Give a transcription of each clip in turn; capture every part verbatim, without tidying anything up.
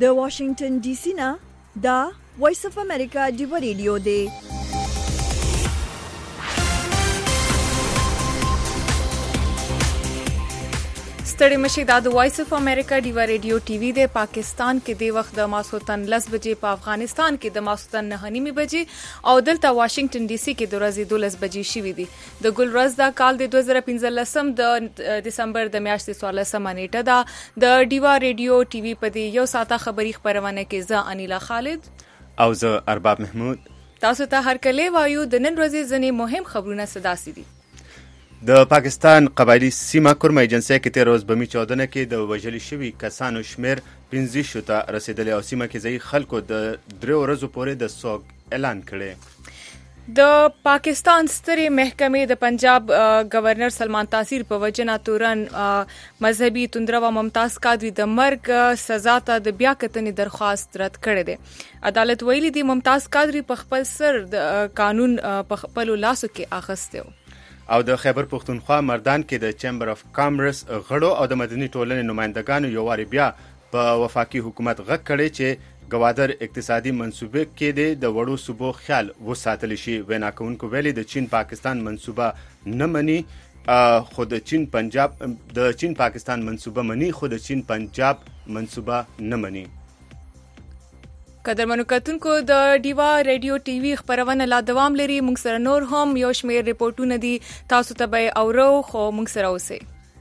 د واشنگټن ډي سي نه دا وایس اف امریکا ډیو ریډیو دی. ستړي مشي دا د وایس اف امریکا ډیو ریډیو ټي وي د پاکستان کې د وخت د ماسوتن لس بجې، په افغانستان کې د ماسوتن نه نیمه بجې او دلته واشنگټن ډي سي کې د ورځې دولس بجې شوې دي. د ګل ورځ دا کال د دوه زره پنځلسم د دسمبر د میاشتې څوارلسمه نیټه ده. د ډیو ریډیو ټي وي په دې یو ساعته خبري خبرونه کې زه انیلا خالد او زه ارباب محمود تاسو ته هرکله وایو. د نن ورځې ځنې مهم خبرونه صداسي دي. د پاکستان قبایلی سیمه کرم ایجنسی کې تیر ورځ بمی چودنه کې د وژل شوي کسانو شمیر پنځه شو ته رسیدلی او سیمه کې ځای خلکو د درې ورځو پورې د سوګ اعلان کړی. د پاکستان سترې محکمې د پنجاب گورنر سلمان تاثیر په وجنه تورن مذهبي توندرو ممتاز قادری د مرګ سزا ته د بیا کتنې درخواست رد کړی دی. عدالت ویلي دی ممتاز قادری په خپل سر د قانون په خپل لاسو کې اخیسته او د خیبر پختونخوا مردان کې د چیمبر اف کامرس غړو او د مدني ټولنې نمائندګانو یو واری بیا په وفاقي حکومت غږ کړی چې ګوادر اقتصادي منصوبه کې د وړو صوبو خیال وساتل شي. وینا کوونکو ویلي د چین پاکستان منصوبه نه مني خو د چین پنجاب د چین پاکستان منصوبه مني خو د چین پنجاب منصوبه نه مني. قدرمنو کتونکو د ډیوا ریډیو ټي وي خبرونه لا دوام لري. موږ سره نور هم یو شمېر ریپورتونه دي، تاسو ته به اورو خو موږ سره اوسئ.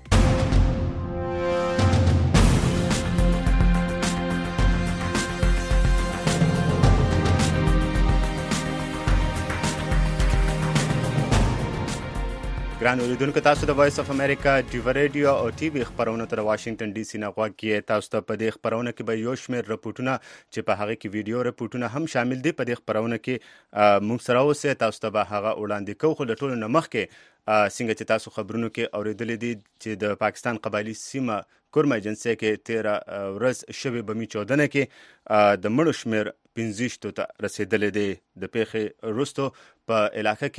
ګران اوریدونکو، تاسو د وایس اف امریکا ډیو ریډیو او ټي وي خبرونه تر واشنگټن ډي سي نه غوږ کې. تاسو ته په دې خبرونه کې به یو شمېر رپورټونه چې په هغه کې ویډیو رپورټونه هم شامل دي په دې خبرونه کې موږ سره اوسئ. تاسو ته به هغه وړاندې کوو، خو د ټولو نه مخکې څنګه چې تاسو خبرونو کې اورېدلې دي چې د پاکستان قبایلی سیمه کرم ایجنسی کې تیره ورځ شوې بمي چودنه کې د مړو شمېر پنځه شتو ته رسېدلی دی. د پیښې وروستو په علاقه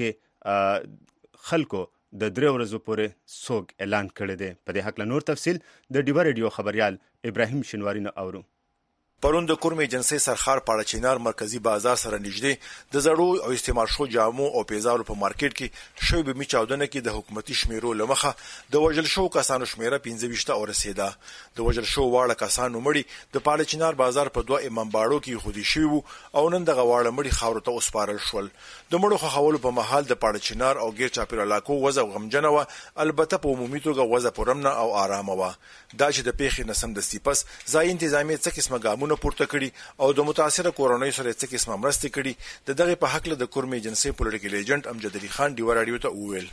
کې خلکو د درې ورځو پورې سوګ اعلان کړی دی. په دې هکله نور تفصیل د ډیو ریډیو خبريال ابراهیم شنواری نه اورو. پرون د کرم ایجنسی سرخار پاړه چینار مرکزی بازار سره نږدې د زړو او استعمال شو جامو او پیزارو په مارکیټ کې شوی به می چاودنه کې د حکومتي شمیرو لمخه د وژل شو کسانو شمیره پنځه ویشت او رسیدا. د وژل شو واړه کسانو مړي د پاړه چینار بازار په دوه امام باړو کې خودي شوی او نن د غواړه مړي خاورو ته وسپارل شول. د مړو خولو په محل د پاړه چینار او غیر چاپیر علاقو وزه غمجنه و، البته په عمومي توګه وزه پرمنه او آرامه و. دا چې د پیښې نسم د سیپس ځای انتظامی څه قسمه ګامونه پورته کړي او د متاثره کورونې سره څه قسمه مرسته کړي. د دغه په حق له د کرم ایجنسی پولیټیکل ایجنټ امجد علي خان ډیو رادیو ته وویل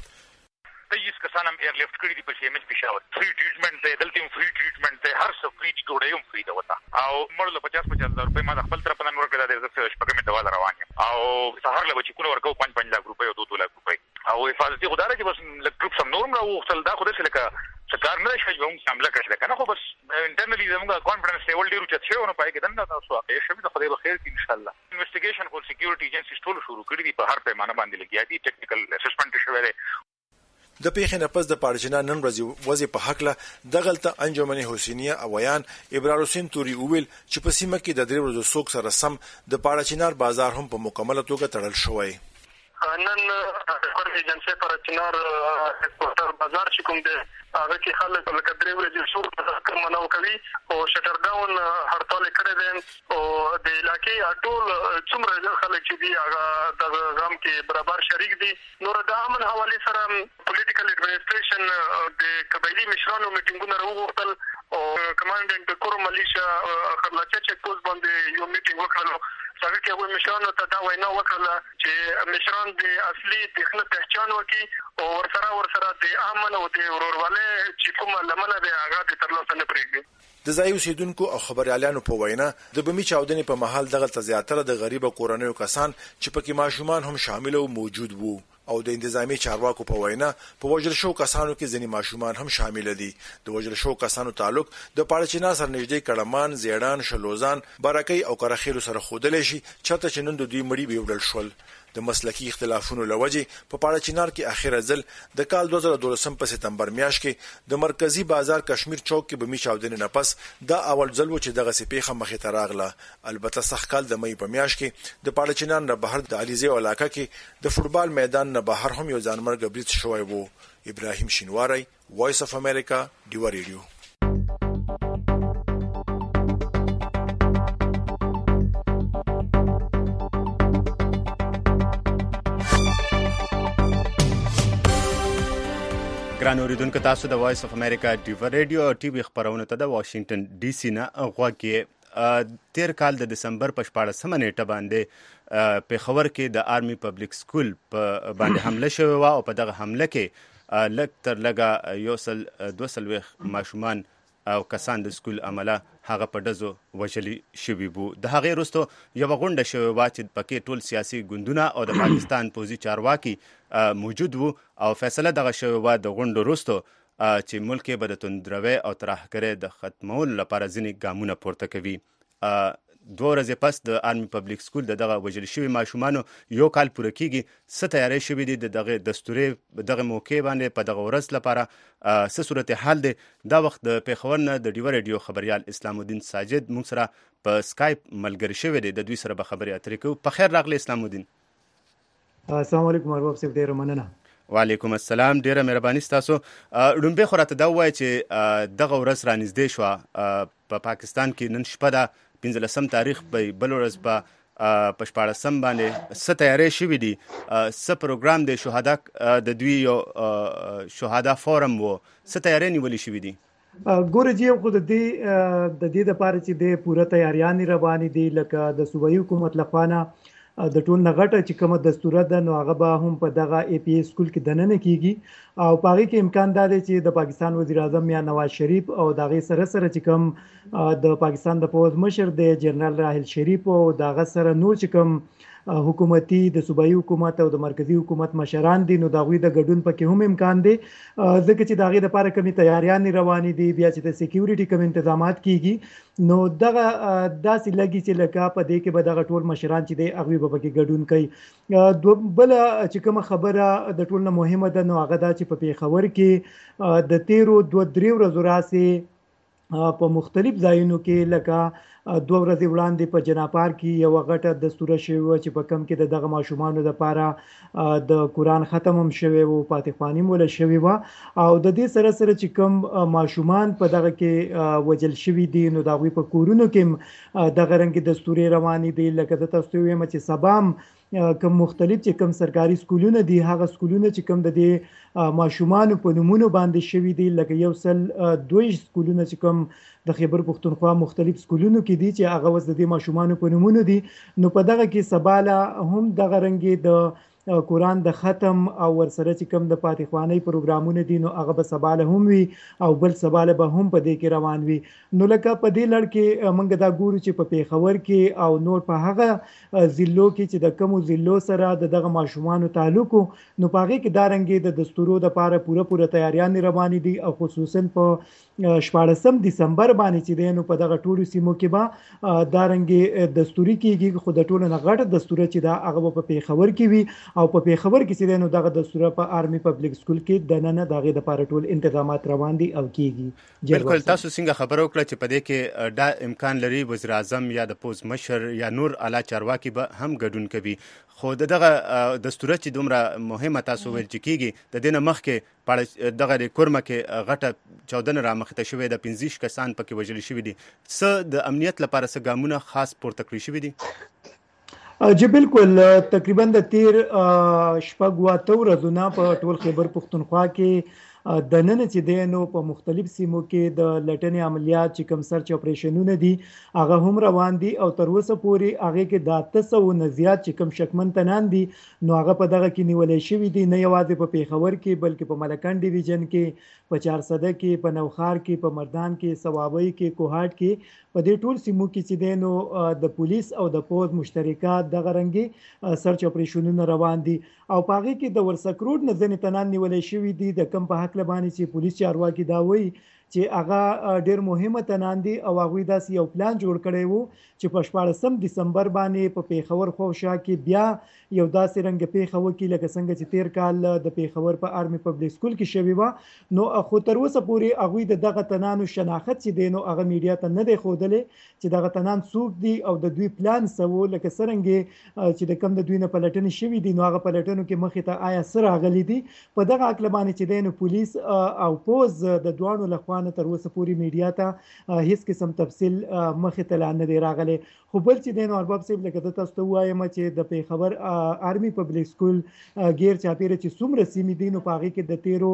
تیس کسان هم ایر لفت کړي دي په سی ام ایچ پېښور. فری ټریټمنټ دی، دلته هم فری ټریټمنټ دی، هر څه فری دي، ډوډۍ هم فری ده وته او مړ له پچاس پچاس هزار روپۍ ما د خپل طرف نه ورکړه. د زه شپږمې دوا روان یم او سهار له بچکونه ورکو پنځ پنځ لک روپۍ او دوه لک روپۍ او حفاظتي خدای چې بس لک ټروپ سم نورم راوختل. دا خو داسې لکه څکار نه شي به موږ حمله کړل کنه، خو بس انټرنلی زموږ کانفیډنس لیول ډیر اوچت شوی نو پای کې دنه تاسو واقع شوی د خدای بخیر کې ان شاء الله. انویسټیګیشن فور سکیورټي ایجنسیز ټول شروع کړی دي، په هر پیمانه باندې لګیا دي، ټیکنیکل اسسمنټ شوی دی. د پیښې نه پس د پاړچنا نن ورځ وځي په حق له دغلته انجمن حسینیه اویان ابرار حسین توري ویل چې په سیمه کې د درې ورځې سوق سره سم د پاړچنار بازار هم په مکمله توګه تړل شوی. نن کرم ایجنسی پاړچنار هډکوارټر بازار چې کوم دی هغه کې خلک لکه درې ورځې سوق کار منو کوي او شټر ډاون هړتال کړی دی او د علاقې ټول څومره خلک چې دی هغه د غم کې برابر شریک دي. نور د امن حواله سره پولیټیکل ایڈمنسټریشن د قبایلی مشرانو میټینګونه راوغوښتل او کمانډنټ د کورم ملیشیا خپلچا چک پوسټ باندې یو میټینګ وکړلو. څنګه چې وایي مشرانو ته دا وینا وکړه چې مشران د اصلي دغه پہچان وکړي او ورسره ورسره د امن او د ورورولۍ چې کومه لمنه به هغه د ترلاسه نه پرېږدي. د ځای اوسیدونکو او خبريالانو په وینا د بمی چاودنې په محل دغه تزیاتره د غریب کورنیو کسان چې پکې ماشومان هم شامل او موجود وو او د انتظامی چارواکو په وینا په وژل شو کسانو کې ځینې ماشومان هم شامل دي. د وژل شو کسانو تعلق د پاړچنا سره نږدې کړمان، زیړان، شلوزان، برکې او کرخیلو سره خودلې شي چاته چې نن د دوی مړي ویوړل شول. د مسلکي اختلافونو لوجه په پاړه چنار کې اخیره ځل د کال دوه زره دولس په سپتمبر میاشت کې د مرکزی بازار کشمیر چوک کې به می چاودنې نه پس دا اول ځل و چې دغه سپیخه مخې ته راغله. البته سخت کال د مې په میاشت کې د پاړه چنار نه بهر د علیزه علاقه کې د فوټبال میدان نه بهر هم یو ځانمرګ برید شوی وو. ابراهیم شینواری، وایس اف امریکا، ډیوا ریډیو. ګران اوریدونکو، تاسو د وایس اف امریکا ډیوا ریډیو او ټي وي خبرونه ته د واشنگټن ډي سي نه غوږی. تیر کال د دسمبر په شپاړسمه نیټه باندې پیښور کې د آرمي پبلک سکول په باندې حمله شوې وه او په دغه حمله کې لږ تر لږه یو سل دوه څلوېښت ماشومان او کسان د سکول عمله هغه په ډزو وژلي شوي وو. د هغې وروستو یوه غونډه شوې وه چې پکې ټول سیاسي ګوندونه او د پاکستان پوځي چارواکي موجود وو او فیصله دغه شوې وه د غونډو وروستو چې ملک کې به د توندروي او ترهګرۍ د ختمولو لپاره ځینې ګامونه پورته کوي. دوه ورځې پس د آرمي پبلک سکول د دغه وژل شوي ماشومانو یو کال پوره کیږي. څه تیاری شوي دي د دغه دستوري دغه موقع باندې په دغه ورځ لپاره څه صورتحال دی؟ دا وخت د پیښور نه د ډیوا ریډیو خبریال اسلام الدین ساجد موږ سره په سکایپ ملګری شوی دی. د دوی سره به خبرې اترې کوو. په خیر راغلی اسلام الدین. السلام علیکم ارباب صاحب، ډیره مننه. وعلیکم السلام، ډیره مهرباني ستاسو. لومبې خو راته دا ووایه چې دغه ورځ رانږدې شوه په پاکستان کې. نن شپه ده پنځلسم تاریخ به بل ورځ به په شپاړسم باندې څه تیاری شوي دي؟ څه پروګرام دی؟ شهدا د دوی یو شهدا فورم و، څه تیاری نیولې شوي دي؟ ګوره جی خو د دې د دې دپاره چې د پوره تیاریانې روانې دي، لکه د صوبایي حکومت لخوا نه د ټول نه غټه چې کومه دستوره ده نو هغه به هم په دغه ای پی ای سکول کې دننه کیږي او په هغې کې امکان دا دی چې د پاکستان وزیر اعظم یا نواز شریف او د هغې سره سره چې کوم د پاکستان د پوځ مشر دی جنرال راحل شریف او د هغه سره نور چې کوم حکومتي د صوبایي حکومت او د مرکزی حکومت مشران دي نو د هغوی د ګډون پکې هم امکان دی، ځکه چې د هغې دپاره کومې تیاریانې روانې دي. بیا چې د سیکیورټي کوم انتظامات کیږي نو دغه داسې لګي چې لکه په دې کې به دغه ټول مشران چې دی هغوی به پکې ګډون کوي. بله چې کومه خبره د ټول نه مهمه ده نو هغه دا چې په پیښور کې د تیرو دوه درې ورځو راسې په مختلف ځایونو کې لکه دوه ورځې وړاندې په جناپار کې یوه غټه دستوره شوې وه چې په کم کې د دغه ماشومانو دپاره د قرآن ختم هم شوی و، فاتح خواني هم وله شوې وه او د دې سره سره چې کوم ماشومان په دغه کې وژل شوي دي نو د هغوی په کورونو کې هم دغه رنګې دستورې روانې دي. لکه زه تاسو ته ووایم چې سبا هم کوم مختلف چې کوم سرکاري سکولونه دي هغه سکولونه چې کوم د دې ماشومانو په نومونو باندې شوي دي، لکه یو سل دوه سکولونه چې کوم د خیبر پښتونخوا مختلف سکولونو کې دي چې هغه اوس د دې ماشومانو په نومونو دي نو په دغه کې سبا له هم دغه رنګې د قرآن د ختم او ورسره چې کوم د فاتح خوانۍ پروګرامونه دي نو هغه به سبا له هم وي او بل سبا له به هم په دې کې روان وي. نو لکه په دې لړ کې موږ دا ګورو چې په پیښور کې او نور په هغه ضلعو کې چې د کومو ضلعو سره د دغه ماشومانو تعلق نو په هغې کې دا رنګې د دستورو دپاره پوره پوره تیاریانې روانې دي او خصوصا په شپاړسم دسمبر باندې چې دی نو په دغه ټولو سیمو کې به دا رنګې دستوري کېږي. خو د ټولو نه غټه دستوره چې دا هغه به په پیښور کې وي او په پیښور کې چې دی نو دغه دستوره په آرمي پبلک سکول کې دننه د هغې دپاره ټول انتظامات روان دي او کېږي. بالکل تاسو څنګه خبره وکړه چې په دې کې دا امکان لري وزیر اعظم یا د پوځ مشر یا نور اعلی چارواکي به هم ګډون کوي، خو د دغه دستوره چې دومره مهمه تاسو ویل چې کېږي د دې نه مخکې دغه د کورمه کې غټه چاودنه رامخته شوې ده، پنځه ویشت کسان پکې وژل شوي دي. څه د امنیت لپاره څه ګامونه خاص پورته کړي شوي دي؟ جی بالکل، تقریبا د تیر شپږ اته ورځو نه په ټول خیبر پښتونخوا کې د نن چې دی نو په مختلف سیمو کې د لټنې عملیات چې کوم سرچ اپریشنونه دي هغه هم روان دي او تر اوسه پورې هغې کې د اته سوو نه زیات چې کوم شکمن تنان دي نو هغه په دغه کې نیولی شوي دي، نه یوازې په پیښور کې بلکې په ملکن ډیویژن کې، په چارسده کې، په نوښار کې، په مردان کې، صوابۍ کې، کوهاټ کې، په دې ټول سیمو کې چې دی نو د پولیس او د پوځ مشترکات دغه رنګې سرچ اپریشنونه روان دي او په هغې کې د ورسک روډ نه ځینې تنان نیولی شوي دي د کم په هکله باندې چې پولیس چارواکي دا وایي چې هغه ډیر مهمه تنان دي او هغه داسې یو پلان جوړ کړی وو چې په شپاړسم دسمبر باندې په پیښور خوشا کې بیا یو داسې رنګ پیښه وکړي لکه څنګه چې تیر کال د پیښور په آرمي پبلک سکول کې شوی و. نو خو تر اوسه پورې هغه د دغه تنانو شناخت چې دینو هغه میډیا ته نه دی ښودلې چې دغه تنان څوک دي او د دوی پلان سوو لکه څنګه چې د کم د دوی نه پلټنې شوی دي نو هغه پلټنو کې مخې ته آیا سره غلي دي په دغه عقل باندې چې دینو پولیس او پوز د دوانو لخوانه تر اوسه پورې میډیا ته هیڅ قسم تفصیل مخې ته نه دی راغلی. خو بل چې دینو ارباب صاحب لکه تاسو ته وایم چې د پیښور آرمي پبلک سکول غیر چاپیره چې څومره سیمې دي نو پاغي کې د تیرو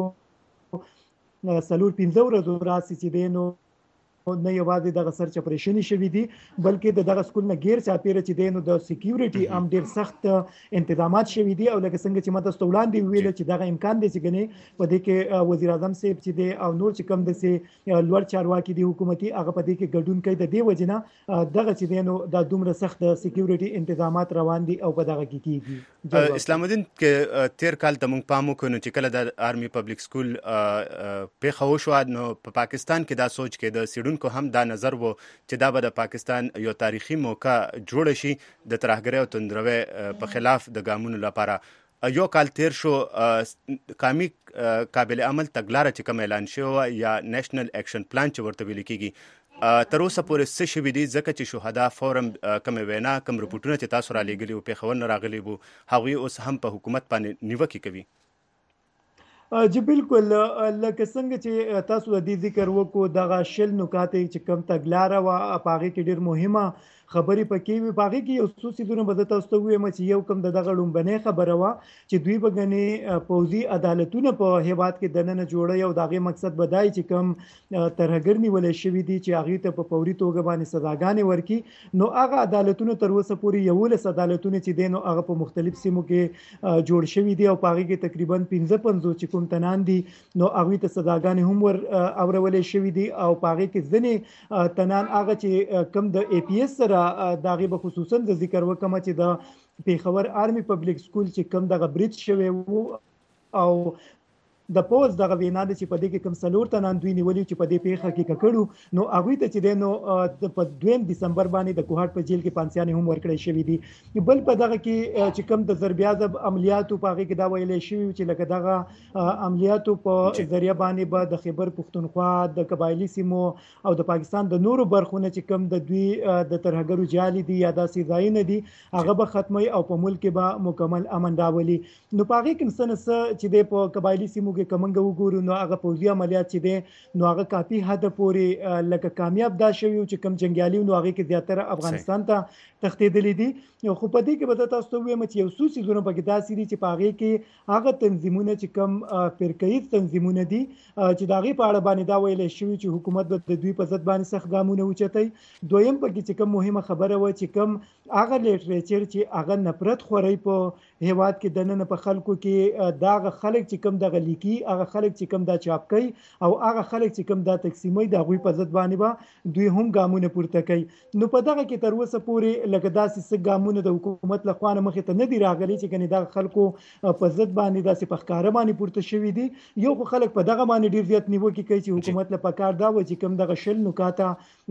سلور پنځه ورځې راځي چې دینو نه یوازې دغه سرچ اپریشن شوی دي بلکې د دغه سکول نه غیر چاپیره چې دینو د سکیورټي هم ډیر سخت انتظامات شوی دي او لکه څنګه چې ماته ستولان دی ویل چې دغه امکان دی چې غني په دې کې وزیر اعظم صاحب چې دی او نور چې کم د سي لوړ چارواکي دي حکومتي هغه په دې کې ګډون کوي د دې وجنه دغه چې دینو د دومره سخت سکیورټي انتظامات روان دي او په دغه کې کیږي. اسلام الدین کې تیر کال ته موږ پامو کوو چې کله د آرمي پبلک سکول پیښه وشو نو په پاکستان کې دا سوچ کې د سیډون کو هم دا نظر وو چې دا به د پاکستان یو تاریخي موقع جوړ شي د ترهګرۍ او توندروي په خلاف د ګامونو لپاره. یو کال تیر شو قومي قابل عمل تګلاره چې کوم اعلان شوی یا نېشنل اکشن پلان چې ورته ویل کیږي تر اوسه پورې څه شوي دي ځکه چې شهدا فورم کوم وینا کوم رپورټونه چې تاسو را لېږلي او پیښور نه راغلي وو هغوی اوس هم په حکومت باندې نیوکې کوي. جی بالکل لکه څنګه چې تاسو د دې ذکر وکړو دغه شل نکات چې کم تګلاره وا پاغه کې ډیر مهمه خبرې پکې وي پاغه کې یو څو سیدونه بده تاسو ته وایم چې یو کم دغه لومبنه خبره وا چې دوی بګنې پوزي عدالتونه په هیواد کې دننه جوړي او دغه مقصد بدای چې کم ترهګر نیول شوی دي چې هغه ته په فوري توګه باندې سزاګانې ورکي نو هغه عدالتونه تر اوسه پورې یو له عدالتونه چې دینو هغه په مختلف سیمو کې جوړ شوی دي او پاغه کې تقریبا پنځه پنځه چې کوم تنان دي نو هغه ته سزاګانې هم ور اورولې شوی دي او پاغه کې ځنې تنان هغه چې کم د ای پی ایس سره داغه به خصوصا د ذکر وکم چې د پیښور آرمي پبلک سکول چې کم دغه بریټ شوی وو او د پوز دغه وینا د چې په دې کې کم سلور تنان دوی نیولې چې په دې پیښه کې ککړو نو هغه ته چې دینو په دویم دسمبر باندې د کوهاټ په جیل کې پانسیانې هم ورکړې شوې دي. بل په دغه کې چې کم د ضربیازب عملیاتو په هغه کې دا ویلې شوی چې لکه دغه عملیاتو په ذریعہ باندې به د خیبر پښتونخوا د قبایلی سیمو او د پاکستان د نورو برخونو چې کم د دوی د ترهګرو جالي دي یا داسې ځایونه دي هغه به ختمي او په ملک کې به مکمل امن راولي. نو په هغه کې څه چې د په قبایلی سیمو کې کومنګ وګورو نو هغه پوځي عملیات چې دي نو هغه کافي حد پورې لکه کامیاب دا شوی چې کم جنگیالي نو هغه کې زیاتره افغانستان ته تښتېدلې دي. خو په دې کې به تاسو ته وایم چې یو څو سيزونه پکې داسې دي چې په هغه کې هغه تنظیمونه چې کم فرقه‌ای تنظیمونه دي چې دا غي په اړه باندې دا ویل شوی چې حکومت د دوی په ضد باندې سخت ګامونه اوچتای. دویم پکې چې کم مهمه خبره و چې کم هغه لیټریچر چې هغه نفرت خوري په هیواد کې دننه په خلکو کې دا خلک چې کم دغه لیکي هغه خلک چې کم دا چاپ کوي او هغه خلک چې کم دا تقسیموي دا غوي په ضد باندې با دوی هم ګامونه پورته کوي. نو په دغه کې تر اوسه پورې لکه داسې څه ګامونه د حکومت له خوا نه مخې ته نه دي راغلي چې کني دا خلکو په ضد باندې داسې په ښکارا باندې پورته شوی دي. یو خو خلک په دغه باندې ډیر زیات نیوکه کوي چې حکومت له پکار دا و چې کم دغه شل نکاته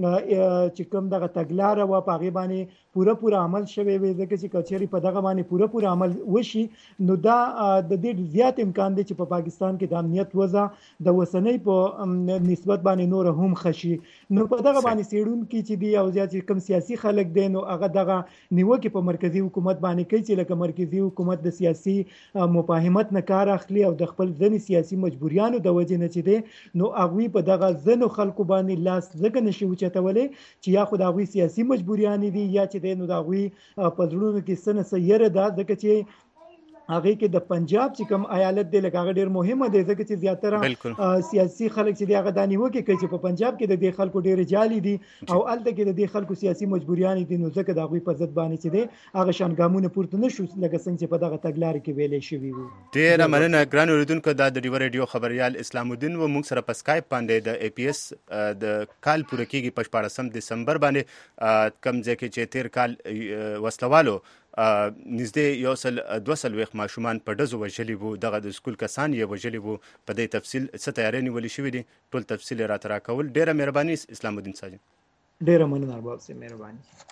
چې کم دغه تګلاره و په غي باندې پوره پوره عمل شوی وي ځکه چې کچېری په دغه باندې پوره پوره عمل وشي نو دا د دې زیات امکان دی چې په پاکستان کې د امنیت وضع د وسنۍ په نسبت باندې نور هم خشي. نو په دغه باندې سیډون کې چې دی او زیات کم سیاسي خلک دي نو هغه دغه نیوکه په مرکزی حکومت باندې کوي چې لکه مرکزی حکومت د سیاسي مفاهمت نه کار اخلي او د خپل ځنی سیاسي مجبوریانو د وجې نه چې دی نو هغه په دغه ځنو خلکو باندې لاس ځکه نشي وچتولې چې یا خو دغه سیاسي مجبوریان دي یا چې دی نو دغه په ځړونو کې سن سیره ده ځکه چې هغه کې د پنجاب چې کوم ایالت دی لکه هغه ډیر مهمه دی ځکه چې زیاتره سیاسي خلک چې دی هغه دانی وکي چې په پنجاب کې د دې خلکو ډیر جالي دي او الته کې د دې خلکو سیاسي مجبوریان دي نو ځکه د هغه په ضد باندې چې دی هغه شانګامونه پورته نشو لکه څنګه چې په دغه تګلارې کې ویلې شوی وو. ډیر مننه ګران اوریدونکو د ډیو ریډیو خبريال اسلام الدین و موږ سره په اسکایپ باندې د ای پی ایس د کال پوره کیږي په شپاړسم دسمبر باندې کم ځکه چې تیر کال وسلوالو نږدې یو سل دوه څلوېښت ماشومان په ډزو وژلي وو، دغه د سکول کسان یې وژلي وو. په دې تفصیل څه تیاری نیولې شوي دي، ټول تفصیل یې راته راکول. ډېره مهرباني اسلام الدین ساجد. ډېره مننه ارباب صاحب، مهرباني.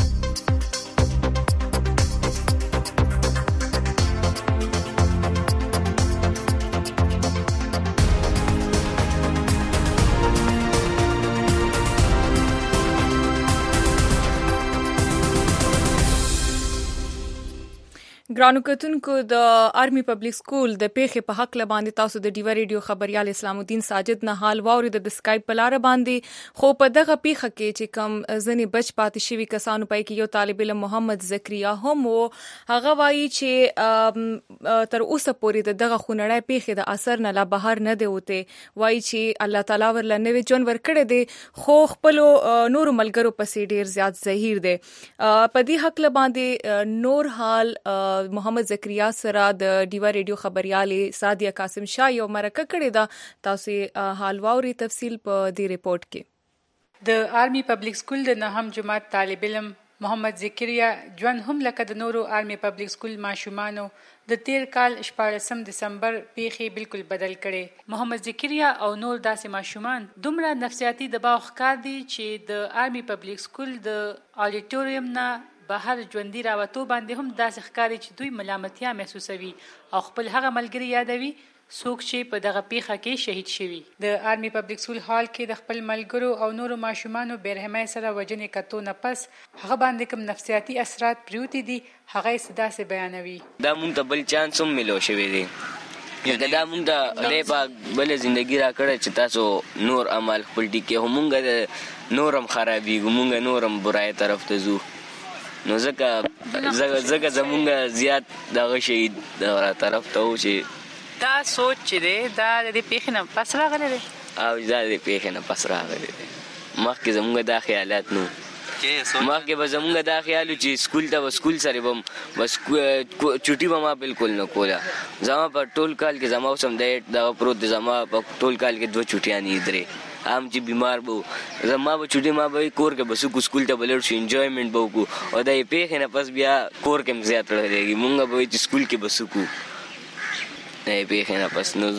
ګرانو کتونکو، د آرمي پبلک سکول د پیښې په حق لباندې تاسو د ډیوا ریډیو خبريال اسلام الدین ساجد نه حال واورید د سکایپ په لار باندې. خو په دغه پیښه کې چې کم ځنې بچ پاتې شوي کسانو پای کې یو طالب علم محمد زکریا هم وو. هغه وایي چې تر اوسه پورې دغه خونړی پیښې د اثر نه لا بهر نه دی وته. وایي چې الله تعالی ورله نوې جون ورکړي دي، خو خپل نور ملګرو پسې ډیر زیات زهیر دي. په دې حق لباندې نور حال محمد زکریا سره د ډیوا ریډیو خبريال سادیه قاسم شاه یو مرکه کړې ده. تاسو حال واوري تفصیل په دې ریپورت کې. د آرمي پبلک سکول د نهم جماعت طالب علم محمد زکریا ژوند هم لکه د نورو آرمي پبلک سکول ماشومانو د تیر کال شپاړسم دسمبر پیښې بالکل بدل کړي. محمد زکریا او نور داسې ماشومان دومره نفسیاتي دباو ښکار دي چې د آرمي پبلک سکول د اډیټوریم نه بهر ژوندۍ راوتو باندې هم داسې ښکاري چې دوی ملامتیا محسوسوي او خپل هغه ملګري یادوي څوک چې په دغه پیښه کې شهید شوي. د آرمي پبلک سکول هال کې د خپل ملګرو او نورو ماشومانو بیرحمۍ سره وژنې کتو نه پس هغه باندې کوم نفسیاتي اثرات پریوتي دي، هغه یې داسې بیانوي. دا مونږ ته بل چانس هم ملو شوی دی، یګه دا مونږ ته خدای پاک بل ژوندګي را کړی چې تاسو نور عمل خپل ټیکې هم مونږ نورم خرابېږو، مونږ نورم برای طرف ته ځو. نو ځکه ځکه زمونږ زیات دغه شهید دغه طرف ته و چې دا سوچ چې دی دا د دې پیښې نه پس راغلی دی او دا د دې پیښې نه پس راغلی دی. مخکې زمونږ دا خیالات نو، مخکې به زمونږ دا خیال و چې سکول ته به سکول سره به بس چوټي به ما بالکل نه کوله. زما په ټول کال کې زما اوس هم د دغه پروت دی، زما په ټول کال کې دوه چوټیانې درې. هم چې بیمار بو زما به چوټي ما به کور کې بس کو سکول ته بلر شو انجوایمنت بو کو، او دا یې پیښې نه پس بیا کور کې زیات لري. مونږ به چې سکول کې بس کو دا یې پیښې نه پس نو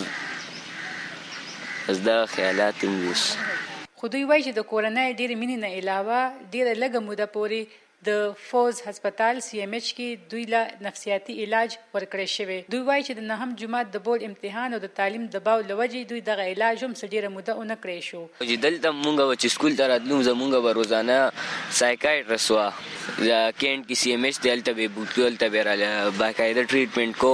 از دا خیالات موس. خو دوی وایي چې د کورنۍ ډېرې مینې نه علاوه ډېره لږه موده پورې د فوز هسپتال سی ام ایچ کې دوی له نفسیاتي علاج ورکړی شوی. دوی وایي چې د نهم جماعت د بورډ امتحان او د تعلیم دباو لوجې دوی دغه علاج هم ډېره موده ونه کړی شو. چې دلته مونږ چې سکول ته راتلو زمونږ به روزانه سایکایټرس وه د کینټ کې سی ام ایچ دی، هلته به بوتلو، هلته به راله باقاعده ټریټمنټ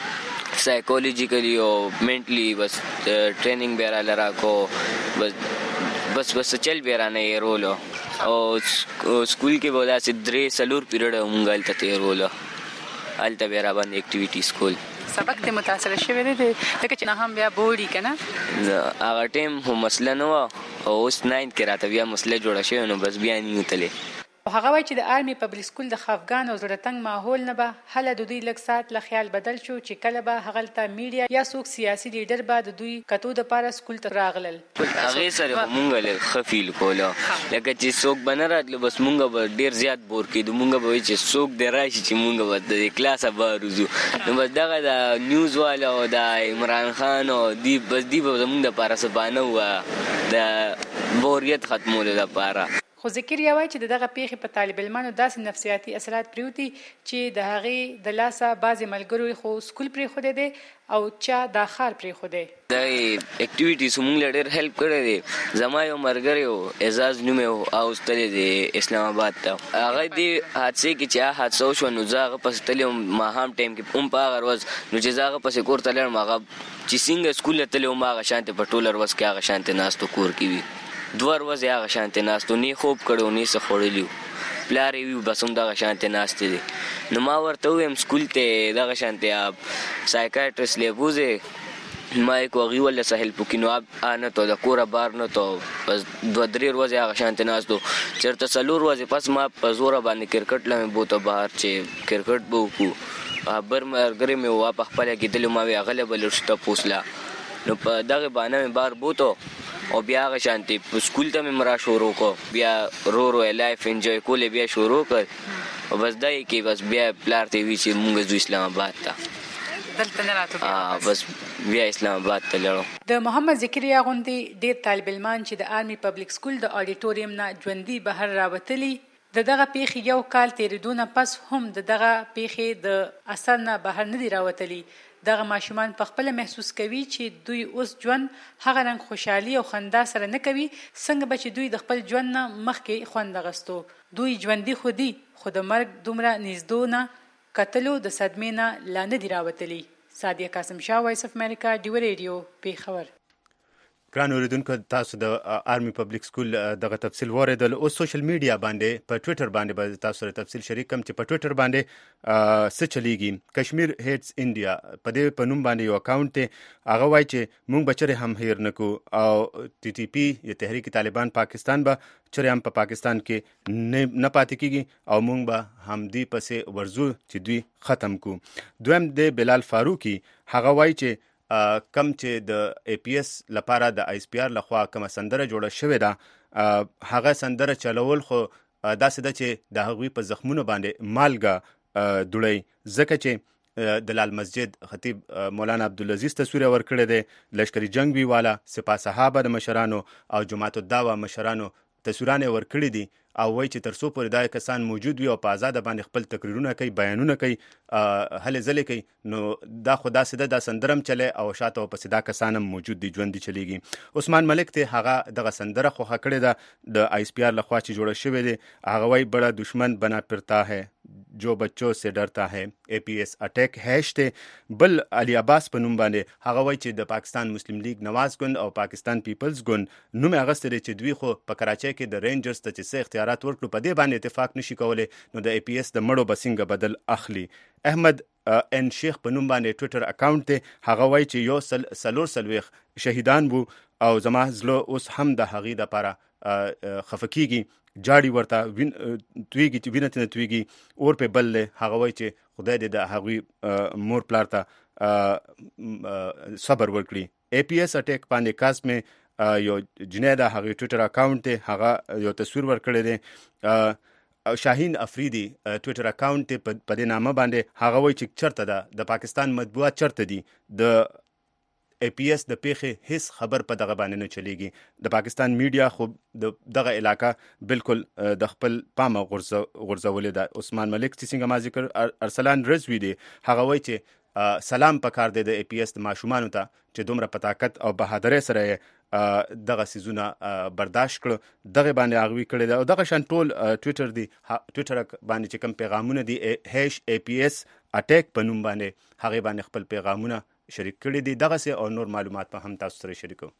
کو، سایکولوجیکلی او منټلی بس ټریننګ به راله راکو، بس بس بس چل به رانه یې رولو. او سکول کې به داسې درې څلور پیریډه مونږ هلته تېرولو، هلته به را باندې اکټیویټي سکول. سبق دې متاثره شوی دی ځکه چې نه هم بیا بورډ یې که نه هغه ټایم خو مسله نه وه، او اوس ناینت کې راته بیا مسله جوړه شوې نو بس بیا نه وتلې. هغه وایي چې د آرمي پبلک سکول د خفګان او زړه تنګ ماحول نه به هله د دوی لږ ساعت له خیال بدل شو چې کله به هغلته میډیا یا څوک سیاسي لیډر به د دوی کتو دپاره سکول ته راغلل. هغې سره خو مونږ لږ ښه فیل کوله، لکه چې څوک به نه راتلو بس مونږ به ډېر زیات بور کېدو. مونږ به وایي چې څوک دې راشي چې مونږ به د دې کلاسه بهر وځو. نو بس دغه د نیوز والا او د عمران خان او دی بس دی به زمونږ دپاره څه بانه وه د بوریت ختمولو دپاره. خو زکریا وایي چې دغه پیښې په طالب علمانو داسې نفسیاتي اثرات پریوتي چې د هغې د لاسه بعضې ملګرو خو سکول پرېښودی دی او چا دا ښار پرېښودی. دا اکټیویټیز مونږ له ډېر هیلپ کړی دی. زما یو ملګری و اعزاز نوم یې و، اوس تللی دی اسلام آباد ته. هغه دې حادثې کې چې هغه حادثه وشوه نو زه هغه پسې تللی وم ماښام ټایم کې هم په هغه ورځ. نو چې زه هغه پسې کور ته لاړم هغه چې څنګه سکول ته تللی وم هغه شانتې په ټوله ورځ کې هغه شانتې ناست و کور کې وي. دوه ورځې هغه شانتې ناست و، نه یې خوب کړی و نه یې څه خوړلي و، پلار یې وي بس هم دغه شانتې ناستې دی. نو ما ورته ووایم سکول ته دغه شانتې سایکایټرس لیب وځې، ما یې کو هغوی ولله څه هیلپ وکړي. نو اب نه تو د کوره بار نه تو بس دوه درې ورځې هغه شانتې ناست و. چېرته څلور ورځې پس ما په زوره باندې کرکټ له مې بوته بهر چې کرکټ به وکړو. بر ملګری مې وه په خپله کېدلي، ما وی هغه له به لږ شته پوسله. نو په دغې بهانه مې بهر بوتو او بیا هغه شانتې په سکول ته مې را شروع کړو، بیا رو رو لایف انجوی کول بیا شروع کړ. او بس دای کې بس بیا پلار ته وی چې مونږ ځو اسلام آباد ته دلته نه راته اه بس بیا اسلام آباد ته لاړو. د محمد ذکریا غوندې ډیر طالب علمان چې د آرمي پبلک سکول د اډیټوریم نه ژوندۍ بهر راوتلي د دغه پیښې یو کال تیریدونه پس هم د دغه پیښې د اثر نه بهر نه دی راوتلي. دغه ماشومان په خپل محسوس کوي چې دوی اوس ژوند هغه رنګ خوشحالي او خندا سره نه کوي څنګه به چې دوی د خپل ژوند نه مخکې خوند اخیستو. دوی ژوندي خو دي خو د مرګ دومره نږدې نه قتلو د صدمې نه لا نه دی راوتلي. سادیه قاسم شاه، وایس اف امریکا، ډیو ریډیو، پیښور. ګران اوریدونکو، تاسو د آرمي پبلک سکول دغه تفصیل واوریدل. اوس سوشل میډیا باندې په ټویټر باندې به تاسو سره تفصیل شریک کوم چې په ټویټر باندې څه چلیږي. کشمیر هیټس انډیا په دې په نوم باندې یو اکاونټ دی. هغه وایي چې موږ به چرې هم هیر نه کوو او ټي ټي پی یا تحریک طالبان پاکستان به چرې هم په پاکستان کې نه پاتې کیږي او موږ به همدې پسې ورځو چې دوی ختم کو. دویم د بلال فاروقي، هغه وایي چې کم چې د ای پی ایس لپاره د آی اس پی آر لخوا کومه سندره جوړه شوې ده هغه سندره چلول خو داسې ده چې د هغوی په زخمونو باندې مالګه دوړی، ځکه چې د لال مسجد خطیب مولانا عبدالعزیز تصویر ورکړی دی، لشکري جنگ والا سپاه صحابه د مشرانو او جماعت الدعوه مشرانو تصویرانه ورکړي دي او وایي چې ترڅو پورې دا کسان موجود وي او په آزاده باندې خپل تقریرونه کوي، بیانونه کوي، هلې ځلې کوي، نو دا خو داسې ده دا سندرم چلی او شاته ورپسې دا کسان هم موجود دي، ژوندي چلیږي. عثمان ملک ته هغه دغه سندره خوښه کړې ده د آی اس پی آر لخوا چې جوړه شوې دی. هغه وایي بڑا دشمن بنا پھرتا ہے جو بچوں سے ڈرتا ہے، اے پی ایس اٹیک هیش ته. بل علي عباس په نوم باندې هغه وایي چې د پاکستان مسلم لیگ نواز ګوند او پاکستان پیپلز ګوند نوم یې اخیستی دی چې دوی خو په کراچۍ کې د رینجرز ته چې څه اختیارات ورکړو په دې باندې اتفاق نشي کولی، نو د اے پی ایس د مړو به څنګه بدل اخلي. احمد ان شیخ په نوم باندې ټویټر اکاونټ دی. هغه وایي چې یو سل څلور څلوېښت شهیدان وو او زما زړه اوس هم د هغې دپاره خفه کېږي، جاړي ورته تویږي چې وینه ترې تویږي، اور پې بل دی. هغه وایي چې خدای دې د هغوی مور پلار ته صبر ورکړي. اے پی ایس اټیک باندې کاس مې یو جنۍ ده، هغې ټویټر اکاونټ دی، هغه یو تصویر ورکړی دی. شاهین افریدي ټویټر اکاونټ دی په دې نامه باندې، هغه وایي چې چرته ده د پاکستان مطبوعات چرته دي، د ای پی ایس د پیښې هیڅ خبر په دغه باندې نه چلیږي. د پاکستان میډیا خو د دغه علاقه بالکل د خپل پامه غورځولې ده. عثمان ملک چې څنګه ما ذکر ارسلان رضوي دی، هغه وایي چې سلام پکار دی د ای پی ایس د ماشومانو ته چې دومره په طاقت او بهادرۍ سره یې دغه څیزونه برداشت کړه، دغه باندې هغوی کړی ده. او دغه شان ټول ټویټر دی، ټویټر باندې چې کوم پیغامونه دي هیش ای پی ایس اټیک په نوم باندې، هغې باندې خپل پیغامونه شریک کړي دي. دغسې او نور معلومات به هم تاسو سره شریکو.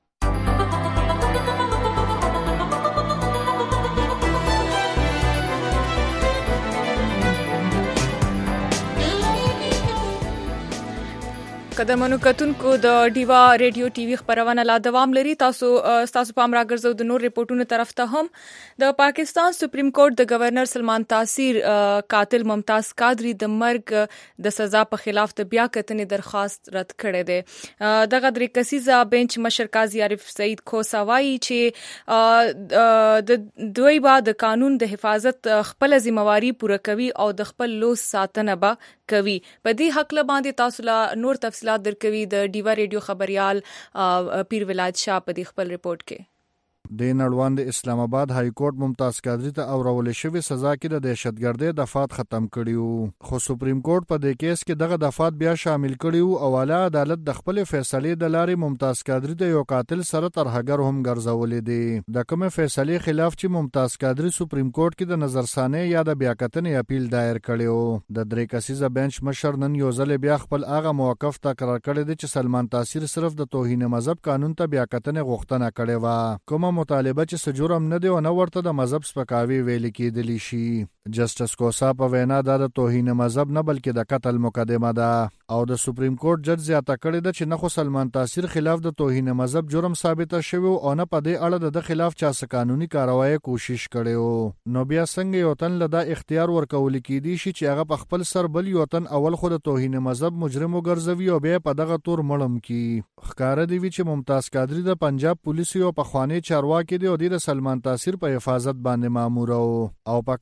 قدرمنو کتونکو، د ډیوا ریډیو ټي وي خبرونه لا دوام لري. تاسو تاسو پام راګرځو د نور ریپورتونو طرف ته هم. د پاکستان سپریم کورټ د گورنر سلمان تاثیر قاتل ممتاز قادری د مرګ د سزا په خلاف د بیا کتنې درخواست رد کړی دی. دغه درې کسیزه بنچ مشر قاضي عارف سعید کوسا وایي چې د دوی با د قانون د حفاظت خپل ذمہواری پوره کوي او د خپل لوس ساتنه به کوي. په دې حق له باندې تاسو لا نور تفصيلات درکوي د ډیوا ریډیو خبريال پیر ولاد شاه په دې خپل ریپورت کې. د نړوان د اسلام آباد های کورټ ممتاز قادری ته اورول شوی سزا کې د دهشتګردۍ دفعات ختم کړیو، خو سپریم کورټ په دې کیس کې دغه دفعات بیا شامل کړیو او اعلی عدالت د خپل فیصلې د لارې ممتاز قادری د یو قاتل سره ترهګر هم ګرځولې دي. د کومه فیصلې خلاف چې ممتاز قادری سپریم کورټ کې د نظرثانه یا د بیا کتنې اپیل دایر کړیو، د درې کسیزه بنچ مشر نن یو ځل بیا خپل هغه موقف تکرار کړی دی چې سلمان تاثیر صرف د توهین مذهب قانون ته بیا کتنې غوښتنه کړې و، کومه مطالبه چې سجورم نه دی او نه ورته د مذهب سپکاوي ویل کېدلی شي. جسټس کوسا په وینا دا د توهین مذهب نه بلکې د قتل مقدمه ده او د سپریم کورټ جج زیاته کړې ده چې نه خو سلمان تاثیر خلاف د توهین مذهب جرم ثابته شوی او نه په دې اړه د خلاف چا څه قانوني کاروایی کوشش کړي. نو بیا څنګه یو تن لدا اختیار ورکول کېدی شي چې هغه په خپل سر بل یو تن اول خو د توهین مذهب مجرم وګرځوي او بیا په دغه تور مړم کی. ښکار دی چې ممتاز قادری د پنجاب پولیسو په خوانی چارواکي دی او د سلمان تاثیر په حفاظت باندې مامور او په کال دوه زره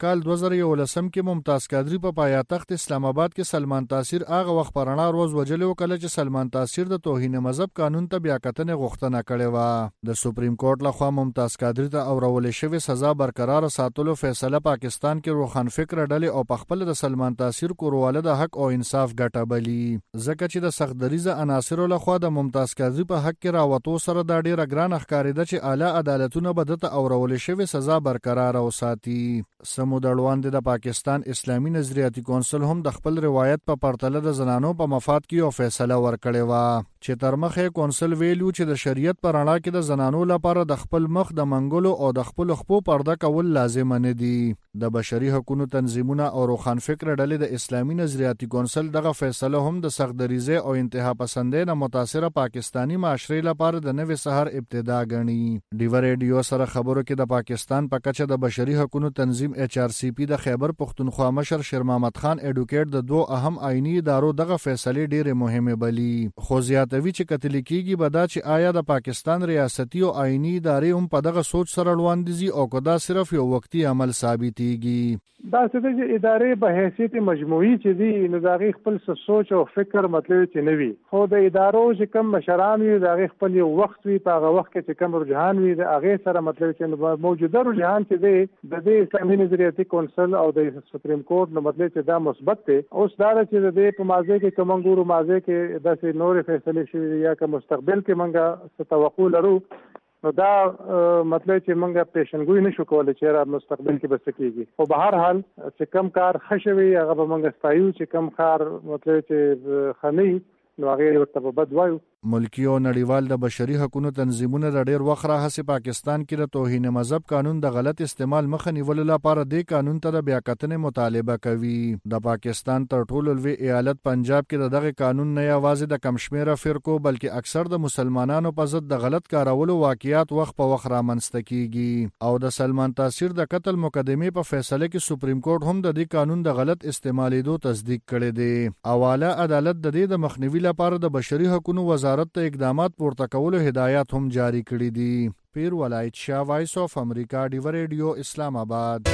زره یولسم کې ممتاز قادری په پایتخت اسلام آباد کې سلمان تاثیر هغه وخت پرانا روز وجلې وکړه چې سلمان تاثیر د توهین مذهب قانون ته بیا کتنې غوښتنه کړې و. د سپریم کورټ لخوا ممتاز قادری ته اورولې شوې سزا برقرار ساتلو فیصله پاکستان کې روخان فکر ډلې او پخپل د سلمان تاثیر کورواله د حق او انصاف ګټه بلی، ځکه چې د سختدریزه عناصرو لخوا د ممتاز قادری په حق کې راوتو سره دا ډیره ګران ښکارېده چې اعلی عدالتونه به دته اورولې شوې سزا برقرار وساتي. سمو دړوان د پاکستان اسلامي نظریاتي کونسل هم د خپل روایت په پرتله د زنانو په مفاد کې یو فیصله ورکړې و چې تر مخه کونسل ویلو چې د شریعت پر اړه کې د زنانو لپاره د خپل مخ د منګلو او د خپل خپو پرده کول لازم نه دي. د بشري حقوقو تنظیمونه او روخان فکر ډلې د اسلامي نظریاتي کونسل دغه فیصله هم د سختدریزه او انتها پسندۍ نه متاثره پاکستانی معاشري لپاره د نوې سحر ابتدا غني. ډیو ریډیو سره خبرو کې د پاکستان په کچه د بشري حقوقو تنظیم ایچ آر سی پی د خیبر پختونخوا مشر شیر محمد خان اډوکیټ د دوه اهم آئینی ادارو دغه فیصله ډیره مهمه بلی. خو زیاتوي چې کتل کېږي به دا چې آیا د پاکستان ریاستي او آئینی ادارې هم په دغه سوچ سره روان دي او کدا صرف یو وختي عمل ثابتېږي. دا چې ادارې به حیثیت مجموعي چې دي نو دا غي خپل سوچ او فکر مطلب چې نه وي، خو د ادارو چې کم مشران وي دا غي خپل یو وخت وي په هغه وخت کې چې کم رجحان وي د هغه سره مطلب چې موجوده رجحان چې دی د دې اسلامي نظریاتي کونسل او د سپریم کورټ نو مطلب چې دا مثبت دی. اوس دا چې د دې په مازه کې کومنګورو مازه کې داسې نور فیصله شي یا که مستقبل کې منګه توقع لرو نو دا مطلب چې موږ پیشنګوئی نشو کولای چې را مستقبل کې بس کېږي. خو به هر حال چې کم کار خشوي هغه به موږ ستایو، چې کم کار مطلب چې خني نو هغه ورته په بد وایو. ملکی او نړیوال د بشري حقوقو تنظیمونه د ډیر وخت راهسې پاکستان کې د توهین مذهب قانون د غلط استعمال مخه نیولو لپاره د قانون ته د بیاکتنې مطالبه کوي. د پاکستان تر ټولو لوی ایالت پنجاب کې د دغه قانون نه یوازې د کم شمیره فرقو بلکې اکثر د مسلمانانو په ضد د غلط کارولو واقعیات وخت په وخت رامنځته کیږي او د سلمان تاثیر د قتل مقدمه په فیصله کې سپریم کورټ هم د دې قانون د غلط استعمالیدو تصدیق کړی دی. اعلی عدالت د دې د مخنیوي لپاره د بشري حقوقو وزارت ته اقدامات پورته کولو هدایات هم جاری کړي دي. پیر ولایت شاه، وایس اف امریکا، ډیو ریډیو، اسلام آباد.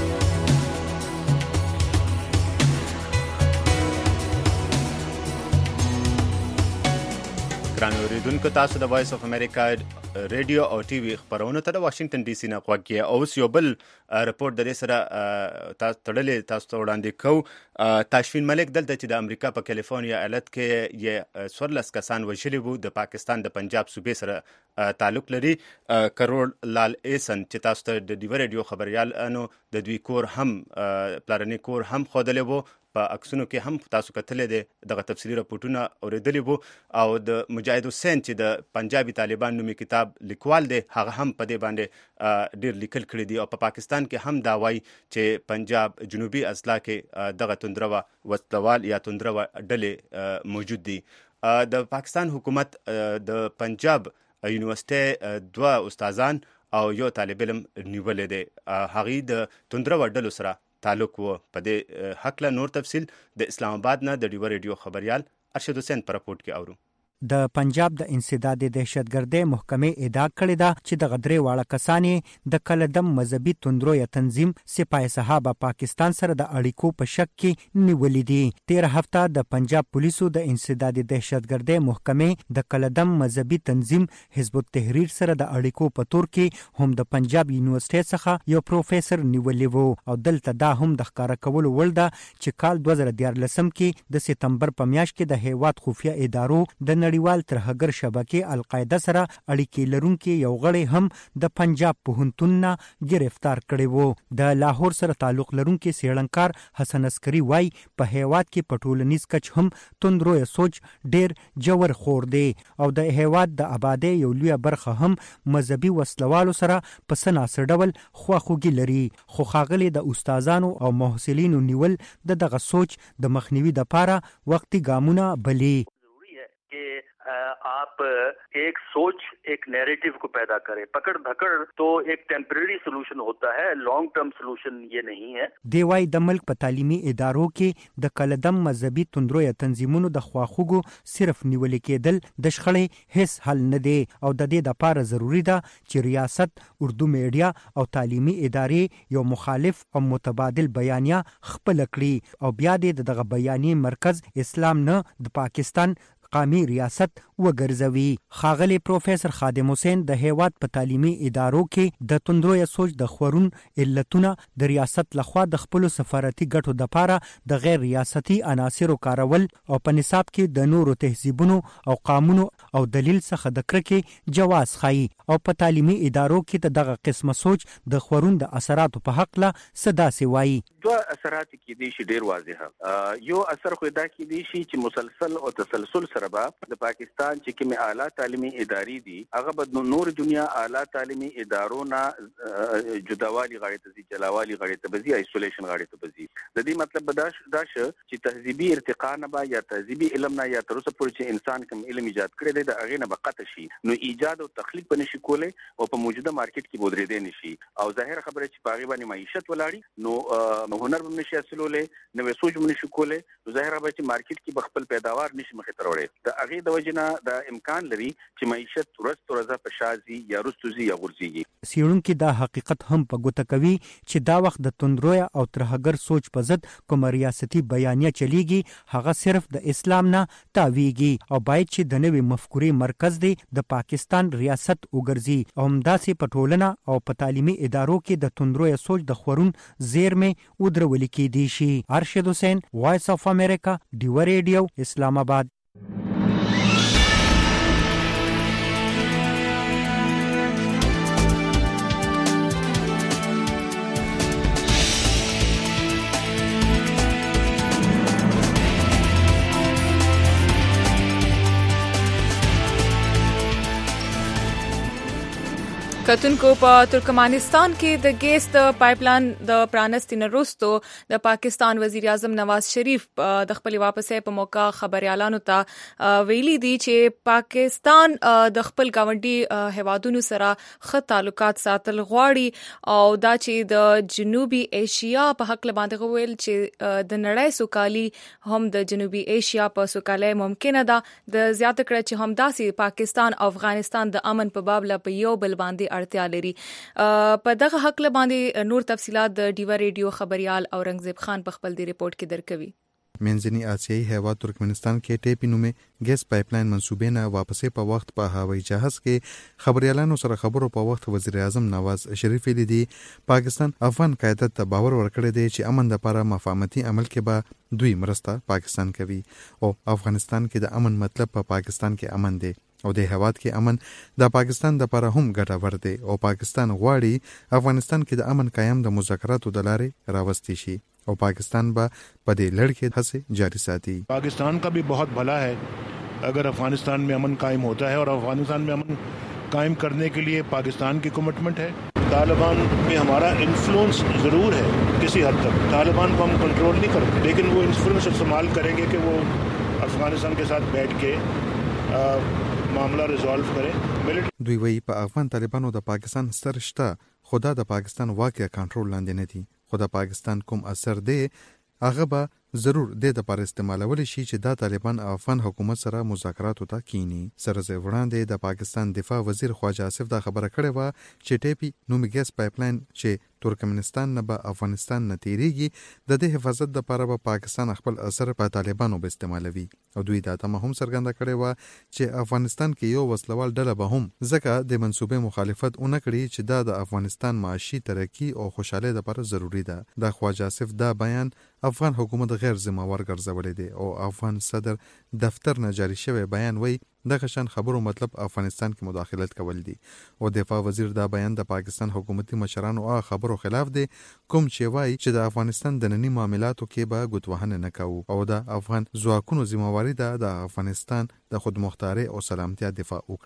ګران اوریدونکو، تاسو د وایس اف امریکا ریډیو او ټي وي خبرونه ته د واشنگټن ډي سي نه غوږی او اوس یو بل رپورټ د دې سره تاسو تړلې تاسو ته وړاندې کوو. تاشفین ملک دلته چې د امریکا په کیلیفورنیا ایالت کې یې څوارلس کسان وژلي وو د پاکستان د پنجاب صوبې سره تعلق لري. کروړ لال ایسن چې تاسو ته د ډیو ریډیو خبريال انو د دوی کور هم پلارنی کور هم خودلې وو، په عکسونو کې هم تاسو کتلې ده دغه تفصیلی راپورټونه اوریدلې وو او د مجاهد حسین چې د پنجابي طالبان نومي کتاب لیکوال دی هغه هم په دې باندې ډیر لیکل کړی دی او په پاکستان کې هم دا وایي چې پنجاب جنوبي اضلاع کې دغه توندرو وسلوال یا توندرو ډلې موجود دي. د پاکستان حکومت د پنجاب یونیورسيټي دوه استادان او یو طالب علم نیولې دي، هغه د توندرو ډلو سره تعلق وو. په دې حق له نور تفصیل د اسلام آباد نه د ډیو ریډیو خبريال ارشد حسین پر رپورټ کې اورو. د پنجاب د انسداد دهشتګردۍ محکمې ادعا کړې ده چې د غدرې واړه کسانې د کلدم مذهبي توندرو یا تنظیم سپاه صحابه پاکستان سره د اړیکو په شک کې نیولې دي. تیر هفته د پنجاب پولیسو د انسداد دهشتګردۍ محکمې د کلدم مذهبي تنظیم حزب التحریر سره د اړیکو په تور کې هم د پنجاب یونیورسيټي څخه یو پروفیسور نیولې وو او دلته دا هم د ښکارا کولو ول ده چې کال دوه زره دیارلسم کې د سپتمبر په میاشت کې د هیواد خفیه ادارو د نړیوال ترهګر شبکې القاعده سره اړیکې لرونکي یو غړی هم د پنجاب پوهنتون نه گرفتار کړی وو. د لاهور سره تعلق لرونکي سیړنکار حسن عسکری وای په هیواد کې په ټولنیز کچ هم توندرو سوچ ډیر جوړ خور دی او د هیواد د آبادی یو لوی برخه هم مذهبي وسلوالو سره په سناسر ډول خواخوږي لري. خو ښاغلي د استادانو او محصلینو نیول د دغه سوچ د مخنیوي لپاره وختي ګامونه بلی. आप एक सोच, एक नैरेटिव को पैदा करें। पकड़ धकड़ तो एक टेम्परेरी सोल्यूशन होता है, लॉन्ग टर्म सोल्यूशन ये नहीं है। دیوای د ملک په تعلیمي ادارو کې د کلدم مذهبي توندرو یا تنظیمونو د خواخوږو صرف نیول کېدل د شخړې هیڅ حل نه دی او د دې لپاره ضروری ده چې ریاست، اردو میډیا او تعلیمي ادارې یو مخالف او متبادل بیانیه خپل کړي او بیا د دغه بیانیه مرکز اسلام نه د پاکستان قومي ریاست وګرځوي. ښاغلی پروفیسور خادم حسین د هیواد په تعلیمي ادارو کې د توندرو یا سوچ د خورون علتونه د ریاست لخوا د خپل سفارتي ګټو د پاره د غیر ریاستي عناصرو کارول او په نصاب کې د نورو تهذیبونو او قانونو او دلیل څخه د کرکې جواز خایي او په تعلیمي ادارو کې د دغه قسمه سوچ د خورون د اثراتو په حق له صدا سی وایي. دوه اثرات کې دي چې ډیر واضحه. یو اثر خو دا کې دي چې مسلسل او تسلسل سره د پاکستان چې کوم اعلی تعلیمي ادارې دي هغه به نور دنیا اعلی تعلیمي ادارو نه جداوالي غړي ته جلاوالي غړي ته بزي ایسولیشن غړي ته بزي. د دې مطلب بداش داش چې تهذیبي ارتقا نه با یا تهذیبي علم نه یا تر اوسه پورې چې انسان کوم علم ایجاد کړی دی د هغه نه بقته شي نو ایجاد او تخلیق په نشي کوله او په موجوده مارکیټ کې بودرې دی نشي او ظاهر خبره چې پاغي باندې معیشت ولاړی نو هنر به نشي حاصلوله نو سوچ به نشي کوله نو ظاهر به چې مارکیټ کې بخپل پیداوار نشي مخې ته وړي. هغه د وجنه د امکان لري چې معیشت ورځ تر ورځې په شازي یا رستوزي یا غورځيږي. سیړونکو دا حقیقت هم په ګوته کوي چې دا وخت د توندرویا او ترهګر سوچ په ضد کوم ریاستي بیانیه چلیږي هغه صرف د اسلام نه تاویږي او باید چې د نوې مفکورې مرکز دی د پاکستان ریاست وګرځي او همداسې په ټولنه او په تعلیمي ادارو کې د توندرویا سوچ د خورون زیرمې ودرول کېدی شي. ارشد حسین، وایس اف امریکا، ډیو ریډیو، اسلام آباد. کتونکو په ترکمانستان کې د ګیس د پایپلاین د پرانستین وروسته د پاکستان وزیر اعظم نواز شریف د خپل واپسې په موقع خبريالانو ته ویلي دي چې پاکستان د خپل گاونډي هیوادونو سره ښه تعلقات ساتل غواړي او دا چې د جنوبي ایشیا په حق باندې ویل چې د نړۍ سوکالي هم د جنوبي ایشیا په سوکالۍ ممکنه ده. د زیاته کړه چې همداسي پاکستان او افغانستان د امن په باب لا په یو بل باندې اړتیا لري. په دغه حق باندې نور تفصيلات د ډیوا ریډیو خبريال اورنګزیب خان په خپل دی ریپورت کې درکوي. منځنی آسیایي هیواد ترکمنستان کې ټیپی نومې ګیس پایپلاین منصوبې نه واپسې په وخت په هوایي جهاز کې خبريالانو سره خبرو په وخت وزیر اعظم نواز شریف لیدي پاکستان افغان قیادت ته باور ورکړی دی چې امن لپاره مفاهمتي عمل کې به دوی مرسته پاکستان کوي او افغانستان کې د امن مطلب په پا پاکستان کې امن دی او د هیواد کې امن د پاکستان د لپاره هم ګټور دی او پاکستان غواړي افغانستان کې د امن قیام د مذاکراتو د لارې راوستي شي और पाकिस्तान बा पदे लड़के हंसे जारी साथी। पाकिस्तान का भी बहुत भला है अगर अफगानिस्तान में अमन कायम होता है और अफगानिस्तान में अमन कायम करने के लिए पाकिस्तान की कमिटमेंट है। तालिबान में हमारा इन्फ्लुएंस ज़रूर है किसी हद तक, तालिबान को हम कंट्रोल नहीं करते, लेकिन वो इन्फ्लुएंस इस्तेमाल करेंगे कि वो अफगानिस्तान के साथ बैठ के आ, मामला रिजॉल्व करें। دوی وی په افغان طالبانو د پاکستان ستر شته خدا د پاکستان واقع کنټرول لاندې نه دي، خو د پاکستان کوم اثر دی هغه به ضرور د د پر استعمالول شي چې د طالبان او افغان حکومت سره مذاکرات وتا کینی. سرزه وړاندې د پاکستان دفاع وزیر خواجه آصف دا خبره کړې و چې ټیپی نومي ګیس پایپلاین چې ترکمنستان نه به افغانستان نه تیریږي د دې حفاظت لپاره به پاکستان خپل اثر په طالبانو به استعمالوي او دوی دا تمه هم څرګنده کړې و چې افغانستان کې یو وسلوال ډله به هم ځکه د منسوبې مخالفت اون کړی چې دا د افغانستان معاشي ترقی او خوشاله لپاره ضروری ده. د خواجه آصف دا بیان افغان حکومت غیر ذمہوار ګرځولې دي او افغان صدر دفتر نه جاری شوی بیان وی دغه شان خبرو مطلب افغانستان کې مداخلت کول دي او دفاع وزیر دا بیان د پاکستان حکومتي مشرانو او خبرو خلاف دي کوم چې وایي چې د افغانستان د نننی معاملاتو کې به ګوتوهنه نه کوي او د افغان ځواکونو ذمہواری ده د افغانستان د خودمختاري او سلامتیا دفاع وکړي.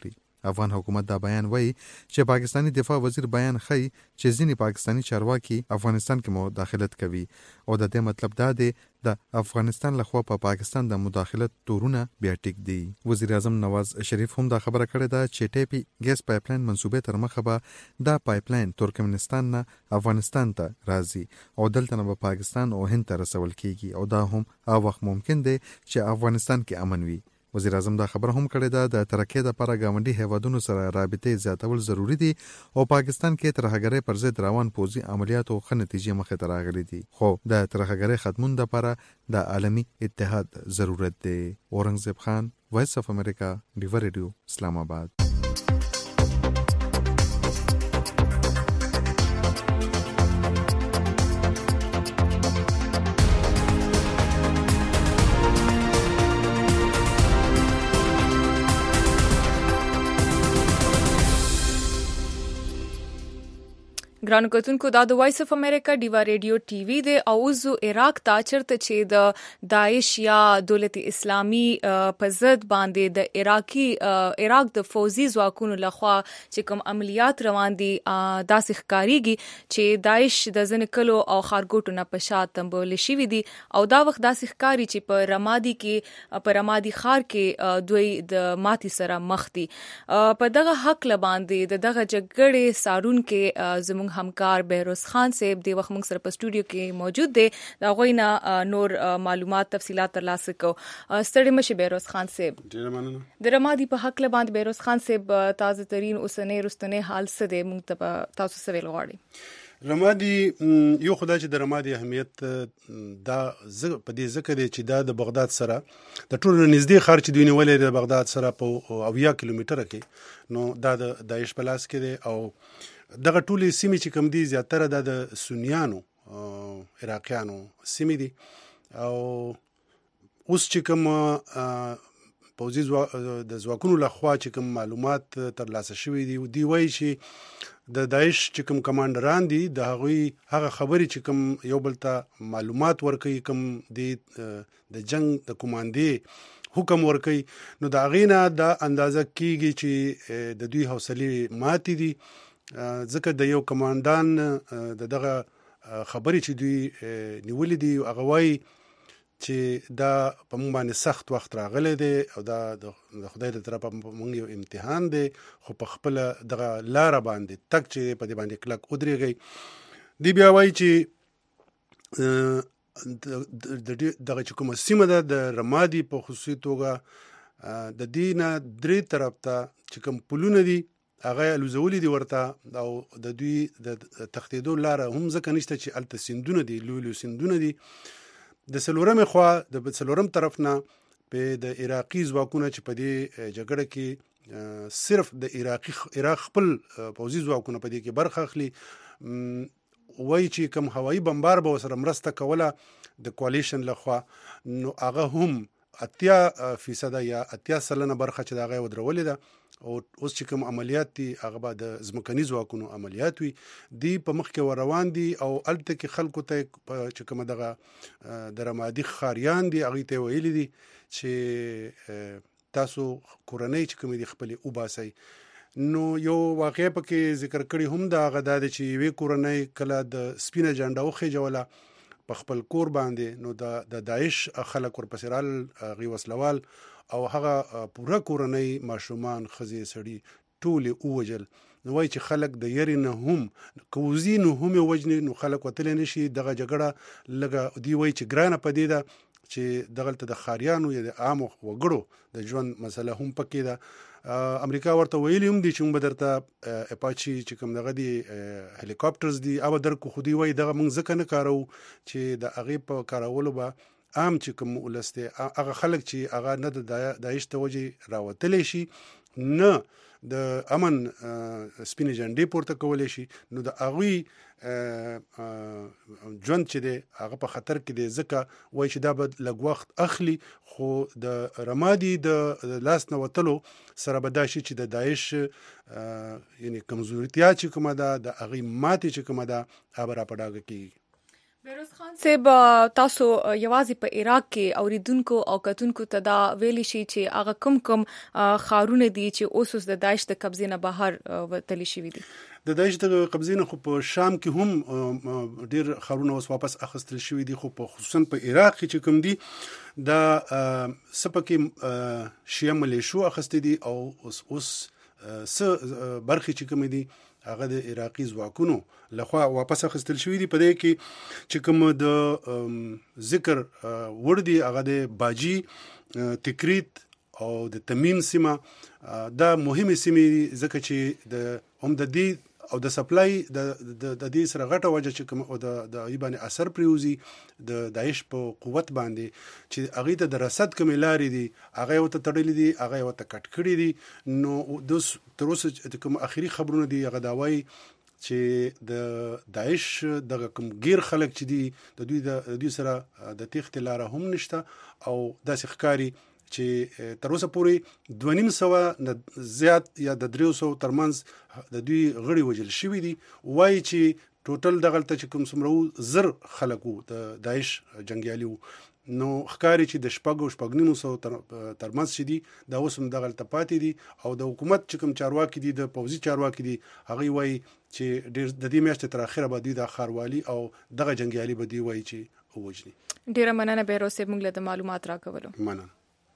افغان حکومت دا بیان وایي چې پاکستانی دفاع وزیر بیان خي چې ځینې پاکستانی چارواکي افغانستان کې مداخلت کوي او د دې مطلب دا دی د افغانستان لخوا په پا پاکستان د مداخلت تورونه بیا ټیک دي. وزیر اعظم نواز شریف هم دا خبره کړې ده چې ټیپی ګیس پایپلاین منصوبې تر مخه به دا پایپلاین ترکمنستان نه افغانستان ته راځي او دلته نه به پاکستان او هند ته رسول کیږي او دا هم هغه وخت ممکن دی چې افغانستان کې امن وي. وزیر اعظم دا خبره هم کړې ده د ترقۍ لپاره ګاونډي هیوادونو سره رابطې زیاتول ضروری دي او پاکستان کې ترهګرۍ پر ضد روان پوځي عملیاتو ښه نتیجې مخې ته راغلي دي خو د ترهګرۍ ختمون لپاره د عالمي اتحاد ضرورت دی. اورنګزیب خان، وایس اف امریکا، ډیوا ریډیو، اسلام آباد. ګرانو کتونکو دا د وایس اف امریکا ډیوا ریډیو ټي وی دی او اوس عراق ته چرته چې د داعش یا دولت اسلامي په ضد باندې د عراقي عراق د فوزي ځواکونو لخوا چې کوم عملیات روان دي داسې ښکاریږي چې داعش د ځینې کلو او ښارګوټو نه په شا تنبول شوي دي او دا وخت داسې ښکاري چې په رمادي کې په رمادي ښار کې دوی د ماتي سره مخ دي. په دغه حق لباندې د دغه جګړې سارونکو زموږ همکار بهروز خان صاحب د وخت موږ سره په سټوډیو کې موجود دی دا غوینه نور معلومات تفصيلات ترلاسه کو. ستړي مشه بهروز خان صاحب. ډیره مننه. د رمادي په حق لباندې بهروز خان صاحب تازه ترين اوسنۍ رستنې حال څه دی موږ ته تاسو څه ویل غواړئ؟ رمادي یو خدای چې د رمادي اهمیت دا په دې ځکه دی چې دا د بغداد سره د ټولو نږدې ښار چې دوی نیولې د بغداد سره په اویا کیلومتره کې نو دا د داعش په لاس کې دی او دغه ټولې سیمې چې کوم دي زیاتره د سنیانو عراقیانو سیمې دي او اوس چې کوم پوځي د ځواکونو لخوا چې کوم معلومات ترلاسه شوي دي دی وایي چې د داعش چې کوم کمانډران دي د هغوی هغه خبرې چې کوم یو بل ته معلومات ورکوي کوم د جنگ د کمانډې حکم ورکوي نو د هغې نه دا اندازه کیږي چې د دوی حوصلې ماتې دي ځکه د یو کمانډان د دغه خبرې چې دوی نیولې دي هغه وایي چې دا په موږ باندې سخت وخت راغلی دی او دا د خدای له طرفه موږ یو امتحان دی خو په خپل دغه لاره باندې تک چې په دې باندې کلک ودرېږئ. دی بیا وایي چې دغه چې کومه سیمه ده د رمادي په خصوصي توګه د دې نه درې طرف ته چې کوم پلونه دي هغه الوزولي دي ورته او د دوی د تختیدو لاره هم ځکه نشته چې الته سیندونه دي لوی لوی سیندونه دي. د څلورمې خوا د څلورم طرف نه په د عراقي ځواکونه چې په دې جګړه کې صرف د عراقي عراق خپل پوځي ځواکونه په دې کې برخه اخلي وایي چې کوم هوایي بمبار به سره مرسته کوله د کوالیشن لخوا نو هغه هم اتیا فیصد یا اتیا سلنه برخه چې دا غي ودرولې ده او اوس چې کوم عملیات دي هغه به د ځمکني ځواکونو عملیات وي دی په مخ کې روان دي او الته کې خلکو ته چې کوم دغه د رمادي خاریان دي هغه ته ویلي دي چې تاسو کورنۍ چې کوم دي خپل او باسي. نو یو واقع پکې ذکر کړی هم دا غدا د چې وی کورنۍ کله د سپینه جنډه وخه جوړه په خپل کور باندې نو د دا داعش خلک ورپسې رال غي وسلوال او هغه پوره کورنۍ ماشومان خزي سړي ټول اوجل نو وای چې خلک د یری نه هم کوزي نه هم وجني نو خلک وتل نشي دغه جګړه لګه دی وای چې ګرانه پدې ده چې دغلت د خاریانو یا د عام وګړو د ژوند مسله هم پکې ده. امریکا ورته ویلی هم دي چې موږ درته اپاچي چې کوم دغه دي هلیکاپټرز دي او درکو خودي وای دغه موږ ځکه نه کارو چې د هغه په کارولو به عام چې کوم ولسته هغه خلک چې هغه نه د داعش توجه راوتلی شي نه د امن سپینې جنډې پورته کولای شي نو د هغوی ژوند چې دی هغه په خطر کې دی ځکه وایي چې دا به لږ وخت اخلي خو د رمادي د لاس نه وتلو سره به دا شي چې د داعش یعنی کمزورتیا چې کومه ده د هغې ماتې چې کومه ده هغه به را په ډاګه کېږي. بیروز خان صاحب تاسو یوازې په عراق کې اوریدونکو او کتونکو ته دا ویلی شي چې هغه کم کم خارونه دي چې اوس د داعش د قبضې نه بهر وتلی شوي دي. د داعش د قبضې نه خو په شام کې هم ډیر خارونه اوس واپس اخیستل شوي دي، خو په خصوصا په عراق کې چې کوم دي دا سپکې شیعه ملیشو اخیستې دي او اوس اوس څه برخې چې کوم دي هغه د عراقي ځواکونو لخوا واپس اخیستل شوي دي. په دې کې چې کوم د ذکر وړ دي هغه د باجی، تکریت او د تمیم سیمه، دا مهمه سیمه ځکه چې د هم د دې او د سپلای د د دې سره غټه وجه چې کوم او د د ایبان اثر پریوزي د داعش په قوت باندې چې هغه ته د رصد کوم لارې دي هغه وته تړلې دي هغه وته کټ کړې دي. نو د تر اوسه کوم اخیری خبرونه دي هغه داوای چې د داعش د کوم غیر خلک چې دي د دوی د دوی سره د تخت لاره هم نشته او داسې ښکاری چې تر اوسه پورې دوه نیم سوه زیات یا د دریو سوو ترمنځ د دوی غړي وجل شوي دي. وایي چې ټوټل دغلته چې کوم څومره زر خلک وو د داعش جنګیالي وو، نو ښکاري چې د شپږو شپږ نیمو سوو ترمنځ چې دي دا اوس هم دغلته پاتې دي او د حکومت چې کوم چارواکي دي د پوځي چارواکي دي هغوی وایي چې ډېر د دې میاشتې تر اخره به دوی د ښاروالي او دغه جنګیالي به دوی وایي چې ووجني. ډېره مننه بیروز صاحب موږ له د معلومات راکولو. مننه.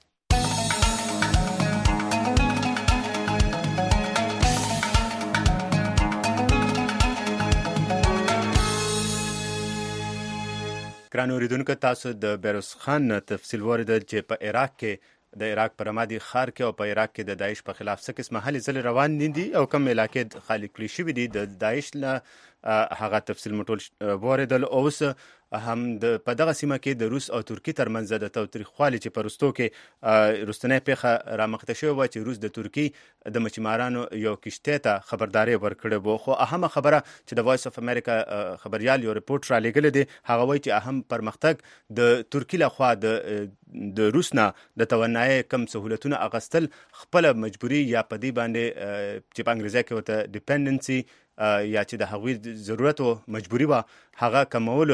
ګران اوریدونکو، تاسو د بیروز خان تفصیل واردل چې په عراق کې د عراق په رمادي ښار کې او په عراق کې د داعش په خلاف څه قسمه هلې ځلې روان دي او کوم علاقې خالي کړي شوي دي د داعش له هغه تفصیل مټول واردل. اوس هم د په دغه سیمه کې د روس او ترکی ترمنځ د تاوتریخوالي چې په رستو کې رستنۍ پیښه رامخته شوې وه چې روس د ترکی د مچمارانو یو کشتۍ ته خبرداری ورکړې وه. خو اهمه خبره چې د وایس اف امریکا خبریال یو رپورټ را لېږلی دی هغه وایي چې اهم پرمختګ د ترکی لخوا د د روس نه د توانایي کم سهولتونه اخیستل خپله مجبوري یا په دې باندې چې په انګریزي کې ورته ډیپنډنسي یا چې د هغوی ضرورت او مجبوري وه هغه کمولو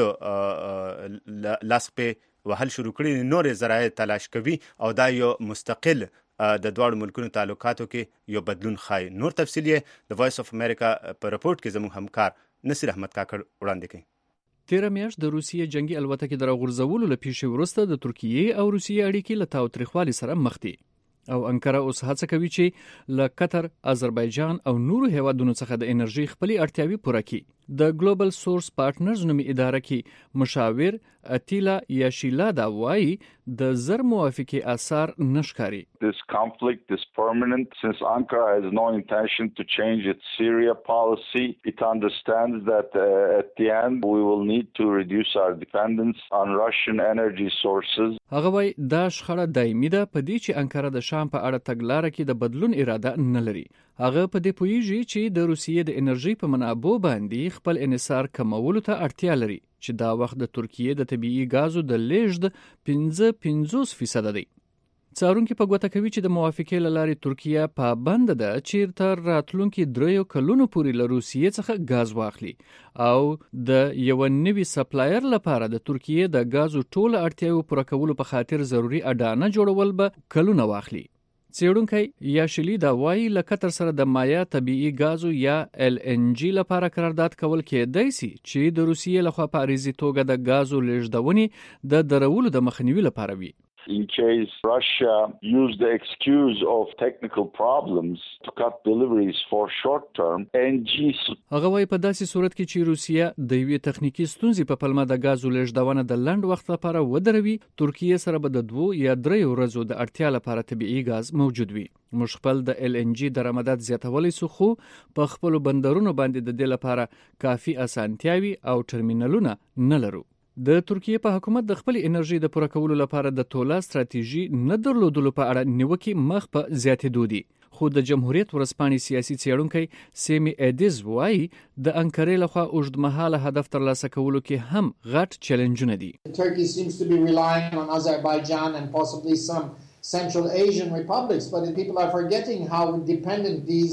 لاس په وهل شروع کړي، نورې ذرایع تلاش کوي او دا یو مستقل د دواړو ملکونو تعلقاتو کې یو بدلون ښایي. نور تفصیل یې د وایس اف امریکا په رپورټ کې زموږ همکار نصیر احمد کاکړ وړاندې کوي. تیره میاشت د روسیې جنگي الوتکې د راغورځولو له پیښې وروسته د ترکیې او روسیې اړیکې له تاوتریخوالي سره مخ دي او انکره اوس هڅه کوي چې له قطر، آذربایجان او نورو هیوادونو څخه د انرژي خپلې اړتیاوې پوره کړي. د ګلوبل سورس پارټنرز نومي اداره کې مشاور اتیلا یاشیلادا وایي د زر موافقې آثار نشکاري. This conflict is permanent since Ankara has no intention to change its Syria policy. It understands that uh, at the end we will need to reduce our dependence on Russian energy sources. هغه وایي دا شخړه دایمي ده په دې چې انکره د شام په اړه تګلاره کې د بدلون اراده نه لري. هغه په دې پوهیږي چې د روسیې د انرژي په منابعو باندې خپل انحصار کمولو ته اړتیا لري چې دا وخت د ترکیې د طبیعي غازو د لیږد پنځه پنځوس فیصد دی. څارونکي په ګوته کوي چې د موافقې له لارې ترکیه پابند ده چې تر راتلونکي دریو کلونو پورې له روسیې څخه غاز واخلي او د یو نوي سپلایر لپاره د ترکیې د غازو ټول اړتیاوې پوره کولو په خاطر ضروري اډانه جوړول به کلونه واخلي. څېړونکی یاشلی دا وایي له قطر سره د مایا طبیعي غازو یا ال ان جی لپاره قرارداد کول کېدای شي چې د روسیې لخوا په عریضي توګه د غازو لیږدونې د درولو د مخنیوي لپاره وي. In case Russia used the excuse of technical problems to cut deliveries for short term, N G هغه وايي په داسې صورت کې چې روسیا د یوې تخنیکی ستونزې په پلمه د غازو لیږدونه د لنډ وخت لپاره ودروي، ترکیه سره به د دوه یا درې ورځو د اړتیا لپاره طبيعي غاز موجود وي. موږ خپل د ال ان جی درآمدات زیاتولای سو، خو په خپل بندرونو باندې د دې لپاره کافي اسانتیاوي او ټرمینلونه نه لرو. د ترکیه په حکومت د خپل انرژي د پوره کولو لپاره د تولا ستراتیژي نه درلودلو په اړه نیوکې مخ په زیاتېدو دي. خو د جمهوریت ورځپاڼې سیاسي څېړونکی سیمی ایدز وایي د انکرې لخوا اوږدمهاله هدف ترلاسه کولو کې هم غټ چیلنجونه دي. Turkey seems to be relying on Azerbaijan and possibly some Central Asian republics, but people are forgetting how dependent these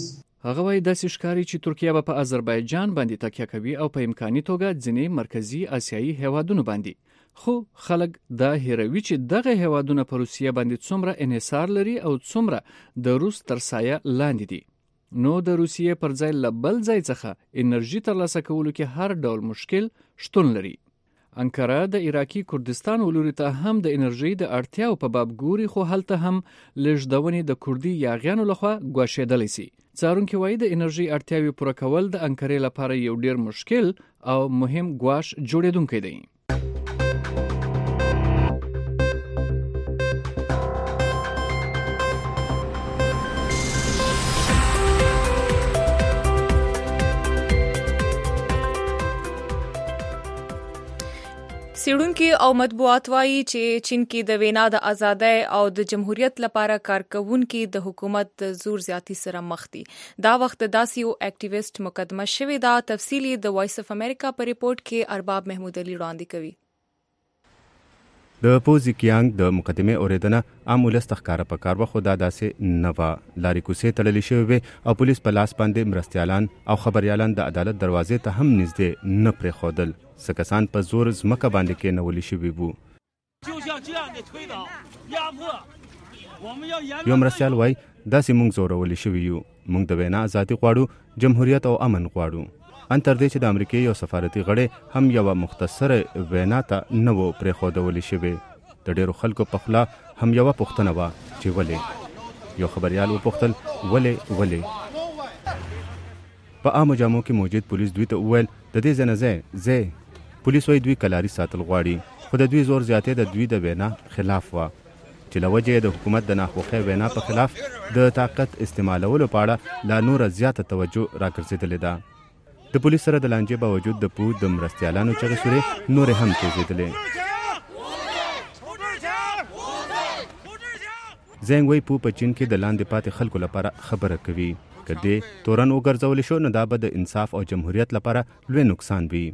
هغه وایي داسې ښکاري چې ترکیه به په آذربایجان باندې تکیه کوي او په امکاني توګه ځینې مرکزی آسیایي هیوادونو باندې، خو خلک دا هیروي چې دغه هیوادونه په روسیه باندې څومره انحصار لري او څومره د روس تر سایه لاندې دي. نو د روسیې پر ځای له بل ځای څخه انرژي ترلاسه کولو کې هر ډول مشکل شتون لري. انکره د عراقي کردستان ولوري ته هم د انرژي د اړتیاو په باب ګوري، خو هلته هم لږدونې د کردي یاغیانو لخوا ګواښېدلی سي. څارونکي وایي د انرژي اړتیاوې پوره کول د انکرې لپاره یو ډیر مشکل او مهم ګواښ جوړېدونکی دی. سیړونکي او مطبوعات وایي چې چین کې د وینا د ازادۍ او د جمهوریت لپاره کارکونکي د حکومت د زور زیاتی سره مخ دي. دا وخت داسې یو اکټیویسټ مقدمه شوې ده. تفصیلی د وایس اف امریکا په ریپورت کې ارباب محمود علي وړاندې کوي. د پوزي کیانګ د مقدمه اوریدنه عامه استخکار په کار وخت دا داسې نوا لاري کوسه تړلې شوې او پولیس په لاس باندې مرستيالان او خبريالان د عدالت دروازې ته هم نږدې نه پرې خودل. سکسان په زور زمکه باندې کې نولې شوې وو. یو مرستيال وای داسې مونږ زورولې شوې یو، مونږ د وینا ازادي غواړو، جمهوریت او امن غواړو. ان تر دې چې د امریکای یو سفارتي غړی هم یو مختصره وینا ته نه وو پرې خودولې شوې. د ډیرو خلکو په خلا هم یو پوښتنه وا چې ولې. یو خبريال وپوښتل ولې ولې. په عامو جامو کې موجود پولیس دوی ته وویل د دې ځنه زه پولیس وای دوی کلاري ساتل غواړي، خو د دوی زور زیاتې د دوی د وینا خلاف و چې لوجه د حکومت د ناخوخه وینا په خلاف د طاقت استعمالولو په اړه لا نور زیاته توجه راګرځیدلې ده. د پولیس سره د لانجې باوجود د پود د مرستيالانو چغې سورې نور هم تیزېدلې. زنګ وای پو په چین کې د لاندې پاتې خلکو لپاره خبره کوي. کله تورن وګرځول شو نو دا به د انصاف او جمهوریت لپاره لوی نقصان وي.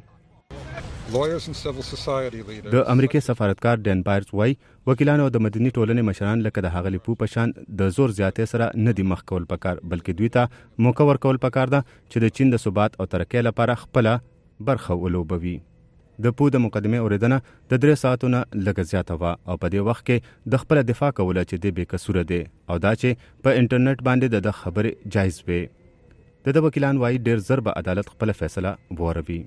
د امریکای سفارتکار ډین بایرز وای وکیلانو او د مدني ټولنې مشران لکه د هغه لیپو په شان د زور زیاتې سره نه دی مخ کول پکار، بلکې دوی ته موقع ورکول پکار ده چې د چین د ثبات او ترقۍ لپاره خپل برخه ولوبوي. د پو د مقدمه اوریدنه د درې ساعتونو لږ زیاته و او په دې وخت کې د خپل دفاع کوله چې د بې قصور دي او دا چې په انټرنیټ باندې د خبرې جایز وي. د وکیلان وای ډیر زر به عدالت خپل فیصله ووروي.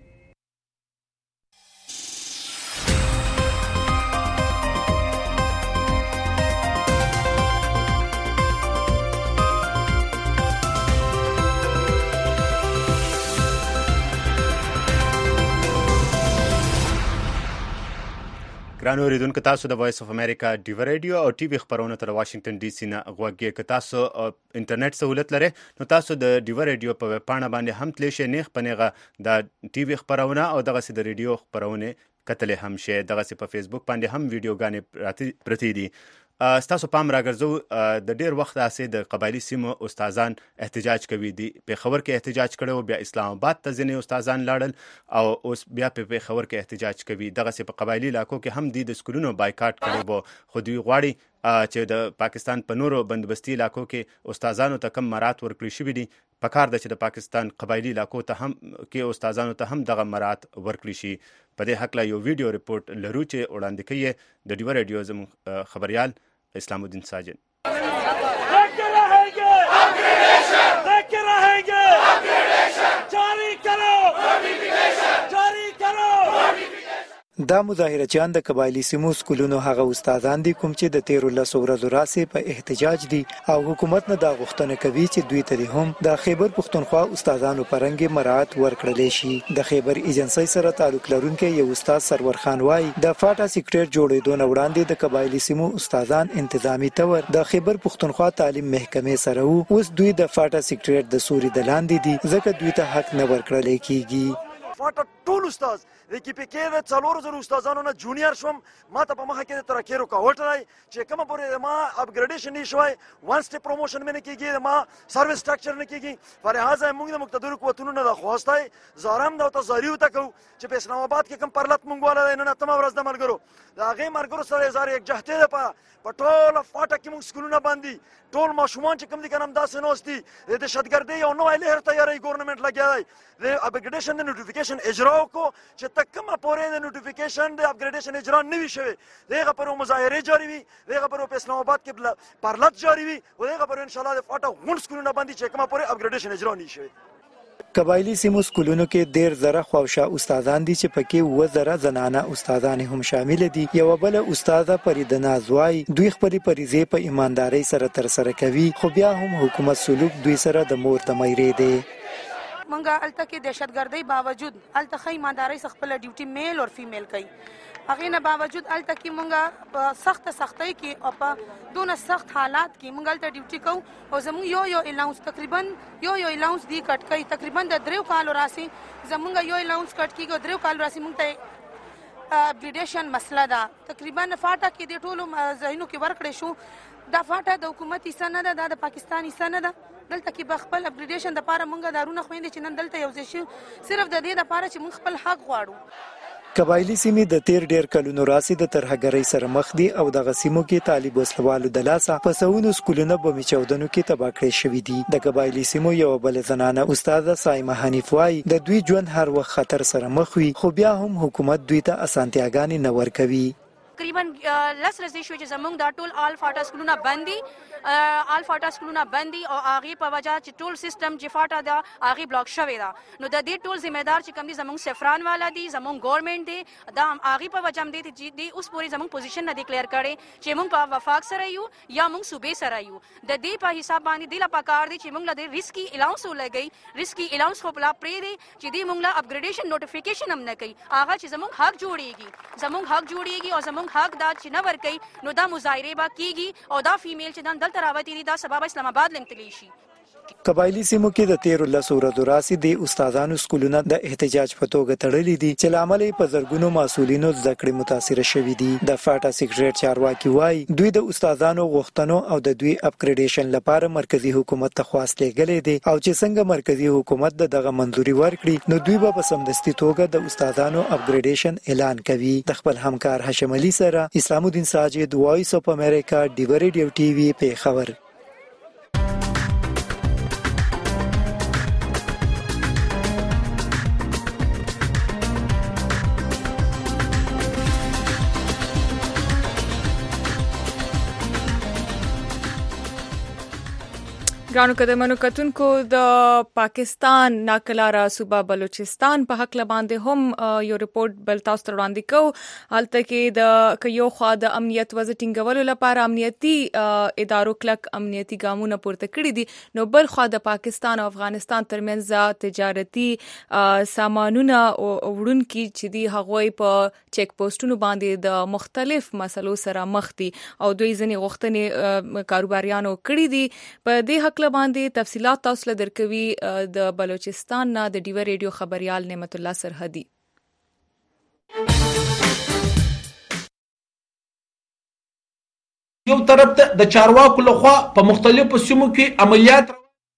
ګرانو اوریدونکو، تاسو د وایس اف امریکا ډیو ریډیو او ټي وي خبرونه تر واشنگټن ډي سي نه غوږی. که تاسو انټرنیټ سہولت لرئ نو تاسو د ډیو ریډیو په ویب پاڼه باندې هم تلی شئ. نیغ پنیغه د ټي وي خبرونه او دغه سي د ریډیو خبرونه کتلې هم شئ. دغه سي په فیسبوک باندې هم ویډیوګانې پرتی دي. ستاسو پام راګرځو د ډیر وخت اسې د قبایلی سیمو استادان احتجاج کوي دي. په خبر کې احتجاج کړو، بیا اسلام آباد ته ځینې استادان لاړل او اوس بیا په خبر کې احتجاج کوي. دغه سي په قبایلی علاقو کې هم د سکولونو بایکاټ کړي وو، خو دوی غواړي چې د پاکستان په نورو بندوبستي علاقو کې استادانو ته کم مرات ورکړي شوي دي. پکار ده چې د پاکستان قبایلی علاقو ته هم کې استادانو ته هم دغه مرات ورکړي شي. په دې حق لا یو ویډیو ریپورت لرو چې وړاندې کوي د ډیو ریډیو زموږ خبريال اسلام الدین ساجد. دا مظاهرچیان د قبایلی سیمو سکولونو هغه استادان دي کوم چې د تیرو لسو ورځو راسې په احتجاج دي او حکومت نه دا غوښتنه کوي چې دوی ته هم د خیبر پښتونخوا استادانو پرنګ مراعات ورکړل شي. د خیبر ایجنسی سره تعلق لرونکي یو استاد سرور خان وای د فاټا سیکریټ جوړېدو نه وړاندې د قبایلی سیمو استادان انتظامی تور د خیبر پښتونخوا تعلیم محکمې سره وو. اوس دوی د فاټا سیکریټ د سوري د لاندې دي ځکه دوی ته حق نه ورکړل کیږي. فاټه ټول استاد د کې پکې د څلورو زرو استادانو نه جونیئر شوم ما ته په مخه کې د ترکیرو کاوټ دی چې کومه پورې ما اپګریډیشن نه شوی وان سټیپ پروموشن مې نه کېږي ما سروس سټرکچر نه کېږي فلهذا موږ د مقتدرو قوتونو نه د خواستی زارم دا ته زاری وته کو چې په اسلام آباد کې کوم پرلط مونږ والا نن اتمه ورځ د ملګرو د هغې ملګرو سره هزار یک جهتې ده په ټوله فاټه کې مونږ سکولونه باندې ټول ماشومان چې کوم دي که نه همداسې ناست دي د دهشتګردۍ یو نوی لهر تیاری ګورنمنټ لګیا دی د اپګریډیشن د نوټیفیکیشن اجرا وکړو چې ته کومه پورې د نوټیفیکیشن د اپګریډیشن اجرا نه وي شوی د هغه پورې مظاهرې جاري وي د هغه پورې په اسلام آباد کې پرلط جاري وي او د هغه پورې انشاءالله د فاټه غونډ سکولونه باندې چې کومه پورې اپګریډیشن اجرا نه وي شوی. قبایلی سیمو سکولونو کې ډیر زره خواوشا استادان دي چې پکې و زره زنانه استادان هم شامل دي. یو بل استاده فرید ناز وايي دوی خپل پریزې په ایماندارۍ سره تر سره کوي خو بیا هم حکومت سلوک دوی سره د مور د مېرې دی. منګه الته کې دهشتګردۍ باوجود الته خې ایماندارۍ سره خپل ډیوټي میل او فیمیل کوي هغه نه باوجود الته کې مونږه په سخت سختۍ کې او په دونه سخت حالات کې مونږ الته ډیوټي کوو او زموږ یو یو الاونس تقریبا یو یو الاونس دی کټ کوي تقریبا د دریو کالو راسي زموږ یو الاونس کټ کیږي دریو کالو راسي مونږ ته اپګریډیشن مسله ده تقریبا فاټا کې د ټولو ځایونو کې ورکړې شو دا فاټا د حکومت حصہ نه ده د پاکستان حصہ نه ده دلته کې بخپل اپګریډیشن د پاره مونږه دارونه خويندې چې نن دلته یو ځای شو صرف د دې لپاره چې مونږ خپل حق غواړو. قبایلی سیمې د تیر ډیر کلونو راسي د ترهګرۍ سره مخ دي او د غسیمو کې طالب وسلوالو د لاسه په سونو سکولونه په میچودنو کې تباہ کړی شوې دي. د قبایلی سیمو یو بل زنانه استاد سایمه حنیف وايي د دوی ژوند هر وخت خطر سره مخ وي خو بیا هم حکومت دوی ته اسانتیاګانې نه ورکوي. تقریبا لس ورځې شوې چې زموږ دا ټول آل فاټا سکولونه بند دي آل فاټا سکولونه بند دي او هغې په وجه چې ټول سیسټم چې فاټا ده هغې بلاک شوې ده نو د دې ټول ذمهدار چې کوم دي زموږ سفران والا دي زموږ ګورنمنټ دی دا هغې په وجه هم دی چې دی اوس پورې زموږ پوزیشن نه ډیکلیئر کړی چې موږ په وفاق سره یو یا موږ صوبې سره یو د دې په حساب باندې دی لا پکار دی چې موږ له دې ریسکی الاونس ولګي ریسکی الاونس خو پلا پرې دی چې دی موږ له اپګریډیشن نوټیفیکیشن هم نه کوي هغه چې زموږ حق جوړیږي زموږ حق جوړیږي او زموږ حق دا چې نه ورکوي نو دا مظاهرې به کیږي او دا فیمیل چې دلته راوتي دي دا سبب اسلام آباد لمتلی شي. قبایلی سیمو کې د تیر لسو ورځو راسي د استادانو سکولونه د احتجاج په توګه تړلي دي چې لامل یې په زرګونو مسؤلینو زده کړې متاثر شوي دي. د فاټا سیکریټر چارواکي وايي دوی د استادانو غوښتنو او د دوی اپګریډیشن لپاره مرکزی حکومت ته خواست لېږلې دي او چې څنګه مرکزی حکومت د دغه منځوري ورکړي نو دوی به په سمدستي توګه د استادانو اپګریډیشن اعلان کوي. د خپل همکار هاشم علي سره اسلام الدین ساجد وایس اف امریکا ډیو ریډیو ټي وي پیښور. ګرانو قدمونو کتونکو د پاکستان ناکلاره صوبه بلوچستان په حق باندې هم یو ریپورت بل تاسو ته وړاندې کوو هلته کې د یو خوا د امنیت وضع ټینګولو لپاره امنیتي ادارو کلک امنیتي ګامونه پورته کړي دي نو بل خوا د پاکستان او افغانستان ترمنځ تجارتي سامانونه وړونکي چې دي هغوی په چیک پوسټونو باندې د مختلف مسلو سره مخ دي او دوی ځینې غوښتنې کاروباریانو کړي دي په دې حق باندې تفصيلات تاسو له درکوي د بلوچستان نه د ډیو ریډیو خبريال نعمت الله سرحدي. یو طرف ته د چارواکو لخوا په مختلفو سیمو کې عملیات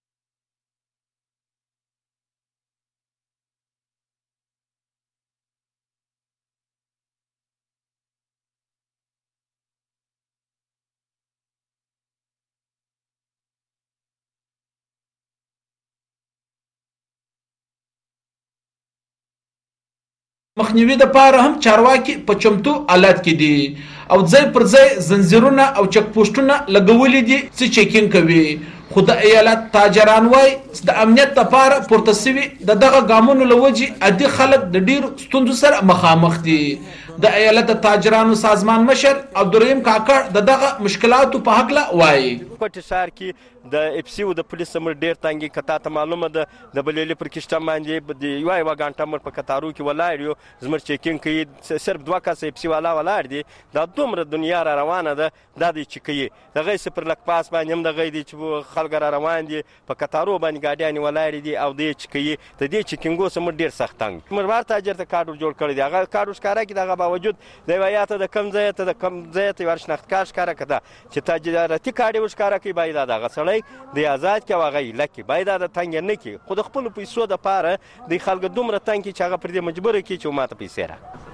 مخنیوي د پاره هم چارواکي په چمتو حالت کې دي او ځای پر ځای زنجیرونه او چک پوسټونه لګولې دي چې چیکینګ کوي خو د ایالت تاجران وای د امنیت لپاره پورته سوي د دغه ګامونو لوجي عادي خلک د ډیر ستوندو سره مخامخ دي د ایالت د تاجرانو سازمان مشر عبدالرحیم کاکړ د دغه مشکلاتو په هکله وایي. کوټي ښار کې د اف سی او د پولیس سمر ډیر تنګي کتا ته معلومه ده د بلېلې پر کښته باندې د یو یو غانټه مر په کتارو کې ولاړ یو زمر چیکینګ کوي صرف دوه کس اف سی والا ولاړ دي دا دومره دنیا را روانه ده دا د چکی دغه سپر لک پاس باندې هم دغه دي چې خلک را روان دي په کتارو باندې ګاډیان ولاړ دي او د چکی د دې چیکینګو سمر ډیر سخت تنګ مربار تاجر ته کارډ جوړ کړی دی هغه کارډ ښکارا کې دغه باوجود د ویاته د کم ځای ته د کم ځای ته ورشنخت کار ښکارا کړه چې تاجراتي کارډ وښکارا کوي باید دغه سړی د آزاد کې واغې لکه باید د تنګ نه کې خود خپل پیسو د پاره د خلک دومره تنګ چې هغه پر دې مجبور کی چې ماته پیسې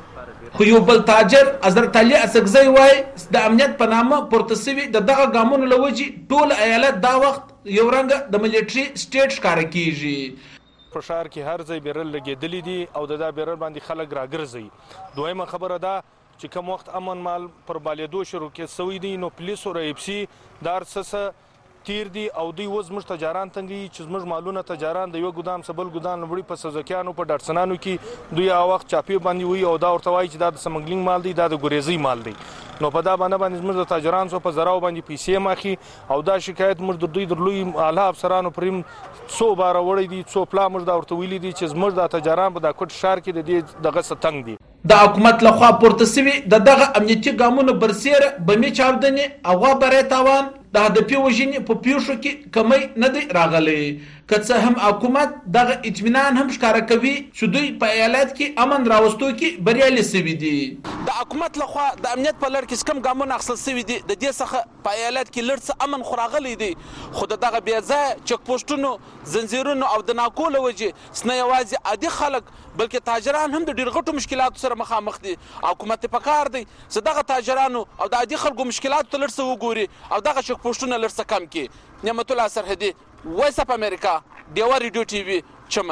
را خو یو بل تاجر حضرت علي اسقزی وای د امنیت په نامه پورته سوي د دغه ګامونو لوجې ټول ایالت دا وخت یو رنګ د ملټري سټیټ ښکارا کیږي. په ښار کې هر ځای بیرل لګېدلې دي او د دا بیرل باندې خلک راګرځي. دویمه خبره ده چې کوم وخت امن مال پر بالېدو شروع کې سوی دي نو پولیس او ریپسي دار سسه تیر دي او دوی اوس موږ تجاران تنګي چې موږ مالونه تجاران د یو ګدام سبل ګدام وړي په سزکیانو په ډاټسنانو کې دوی هغه وخت چاپی باندې وي او دا ورته وایي چې دا د سمګلینګ مال دی دا د ګریزي مال دی نو په دا باندې باندې موږ د تاجران سو په زراو باندې پیسې ماخي او دا شکایت موږ د دوی درلوي اعلی افسرانو پریم څو بار وړي دي څو پلا موږ دا ورته ویلي دي چې موږ د تاجران په دا کوټ شهر کې د دې دغه ستنګ دي. د حکومت لخوا پورته سوي د دغه امنیتي ګامونو برسیره بمې چاودنې او غوبره تاوان د هدفي وژنې په پیښو کې کمی نه دی راغلی. که څه هم حکومت دغه اطمینان هم ښکاره کوي چې دوی په ایالت کې امن راوستو کې بریالي سوي دي. د حکومت لخوا د امنیت په لړ کې کوم ګامونه اخیستل سوي دي د دې څخه په ایالت کې لږ څه امن خو راغلی دی خو د دغه بې ځایه چک پوسټونو زنځیرونو او د ناکو له وجې نه یوازې عادي خلک بلکې تاجران هم د ډېر غټو مشکلاتو سره مخامخ دي. حکومت ته پکار دی چې دغه تاجرانو او د عادي خلکو مشکلاتو ته لږ څه وګوري او دغه چک پوسټونه لږ څه کم کړي. نعمت الله سرحدي وایس اف امریکا ډیوا ریډیو ټي وي چمن.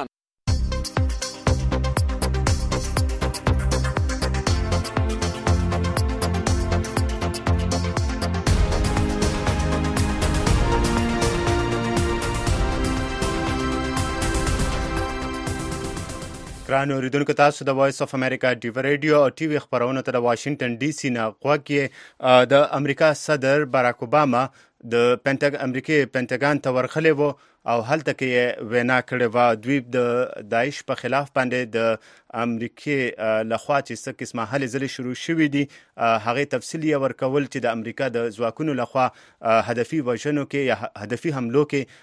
ګران اوریدونکو تاسو د وایس اف امریکا ډیو ریډیو او ټي وي خبرونه ته د واشنگټن ډي سي نه غوږی. د امریکا صدر باراک اوباما د پینټاګ امریکای پینټاګان ته ورغلی وو او هلته کې وینا کړې وه. دوی د داعش په خلاف باندې د امریکای لخوا چې څه قسمه هلې ځلې شروع شوي دي هغې تفصیل یې ورکول چې د امریکا د ځواکونو لخوا هدفي وژنو کې یا هدفي حملو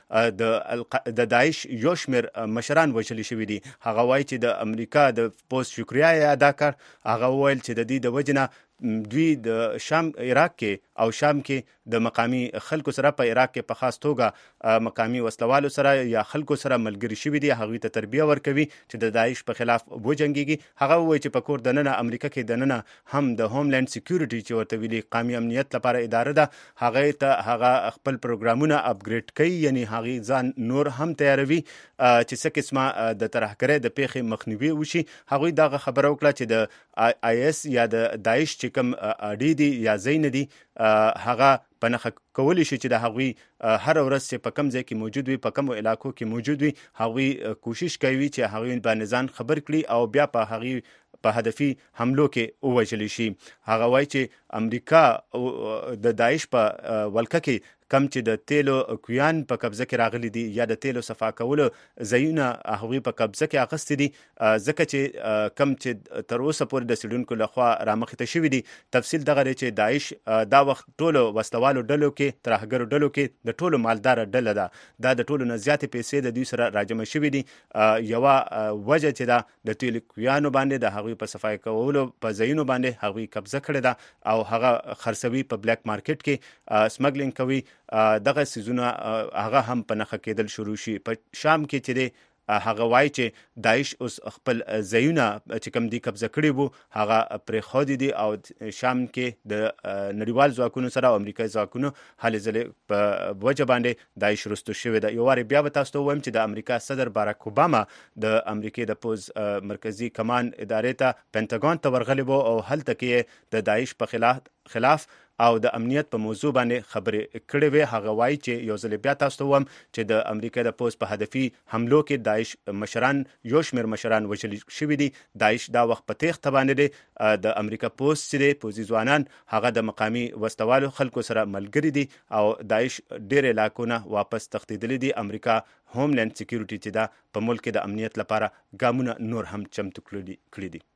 کې د داعش یو شمېر مشران وژلي شوي دي. هغه وایي چې د امریکا د پوز شکریا یې ادا کړ. هغه وویل چې د دې د وجې نه دوی د شام عراق کې او شام کې د مقامی خلکو سره په عراق کې په خاص توګه مقامی وسلوالو سره یا خلکو سره ملګری شوي دي هغوی ته تربیه ورکوي چې د داعش په خلاف وجنګېږي. هغه ووایي چې په کور دننه امریکا کې دننه هم د هوملینډ سکیورټي چې ورته ویلي قومي امنیت لپاره اداره ده هغې ته هغه خپل پروګرامونه اپګریډ کوي یعنی هغې ځان نور هم تیاروي چې څه قسمه د ترهګرۍ د پیښې مخنیوي وشي. هغوی دغه خبره وکړه چې د آی اس یا د داعش چې کوم اډې دي یا ځای نه دي هغه په نښه کولی شي چې د هغوی هر ورځ چې په کم ځای کې موجود وي په کومو علاقو کې موجود وي هغوی کوشش کوي چې هغوی باندې ځان خبر کړي او بیا په هغوی په هدفي حملو کې ووژلی شي. هغه وایي چې امریکا د داعش په ولکه کې کم چې د تیلو کویان په قبضه کې راغلي دي یا د تیلو صفا کولو ځایونه هغوی په قبضه کې اخیستي دي ځکه چې کم چې تر اوسه پورې د څېړونکو لخوا رامخې ته شوي دي. تفصیل دغه دی چې داعش دا وخت ټولو وسلوالو ډلو کې ترهګرو ډلو کې د ټولو مالداره ډله ده. دا د ټولو نه زیاتې پیسې د دوی سره راجمع شوي دي. یوه وجه چې دا د تیلو کویانو باندې د هغوی په صفای کولو په ځایونو باندې هغوی قبضه کړې ده او هغه خرڅوي په بلیک مارکیټ کې سمګلینګ کوي. دغه سیزونه هغه هم په نښه کېدل شروع شي. په شام کې چې دی هغه وایي چې داعش اوس خپل ځایونه چې کوم دي قبضه کړي وو هغه پرېښودي دي او شام کې د نړیوال ځواکونو سره او امریکایي ځواکونو هلې ځلې په وجه باندې داعش رستو شوې ده. یو وارې بیا به تاسو ته ووایم چې د امریکا صدر باراک اوباما د امریکې د پوز مرکزي کمان ادارې ته پینټاګان ته ورغلی وو او هلته کې د داعش په خلاف خلاف او د امنیت په موضوع باندې خبرې کړې وې. هغه وایي چې یو ځل بیا تاسو ته وایم چې د امریکا د پوز په هدفي حملو کې داعش مشران یو شمېر مشران وژل شوي دي. داعش دا وخت په تیښته باندې دی. د امریکا پوز چې دی پوځي ځوانان هغه د مقامي وسوالو خلکو سره ملګري دي او داعش ډېر علاقونه واپس تښتېدلي دي. امریکا هوملینډ سکیورټي چې دا په ملک د امنیت لپاره ګامونه نور هم چمتو کړي دي.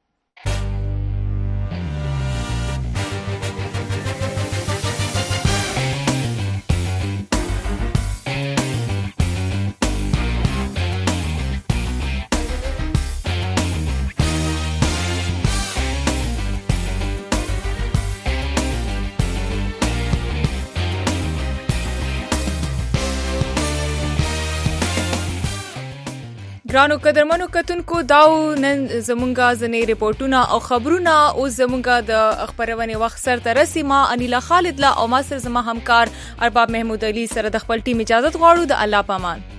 ګرانو قدرمنو کتونکو داو نن زمونږه ځنې ریپورټونه او خبرونه اوس زمونږه د خبرونې وخت سر ته رسي. ما انیلا خالد لا او ما سره زما همکار ارباب محمود علي سره د خپل ټیم اجازه غواړو. د الله پامان.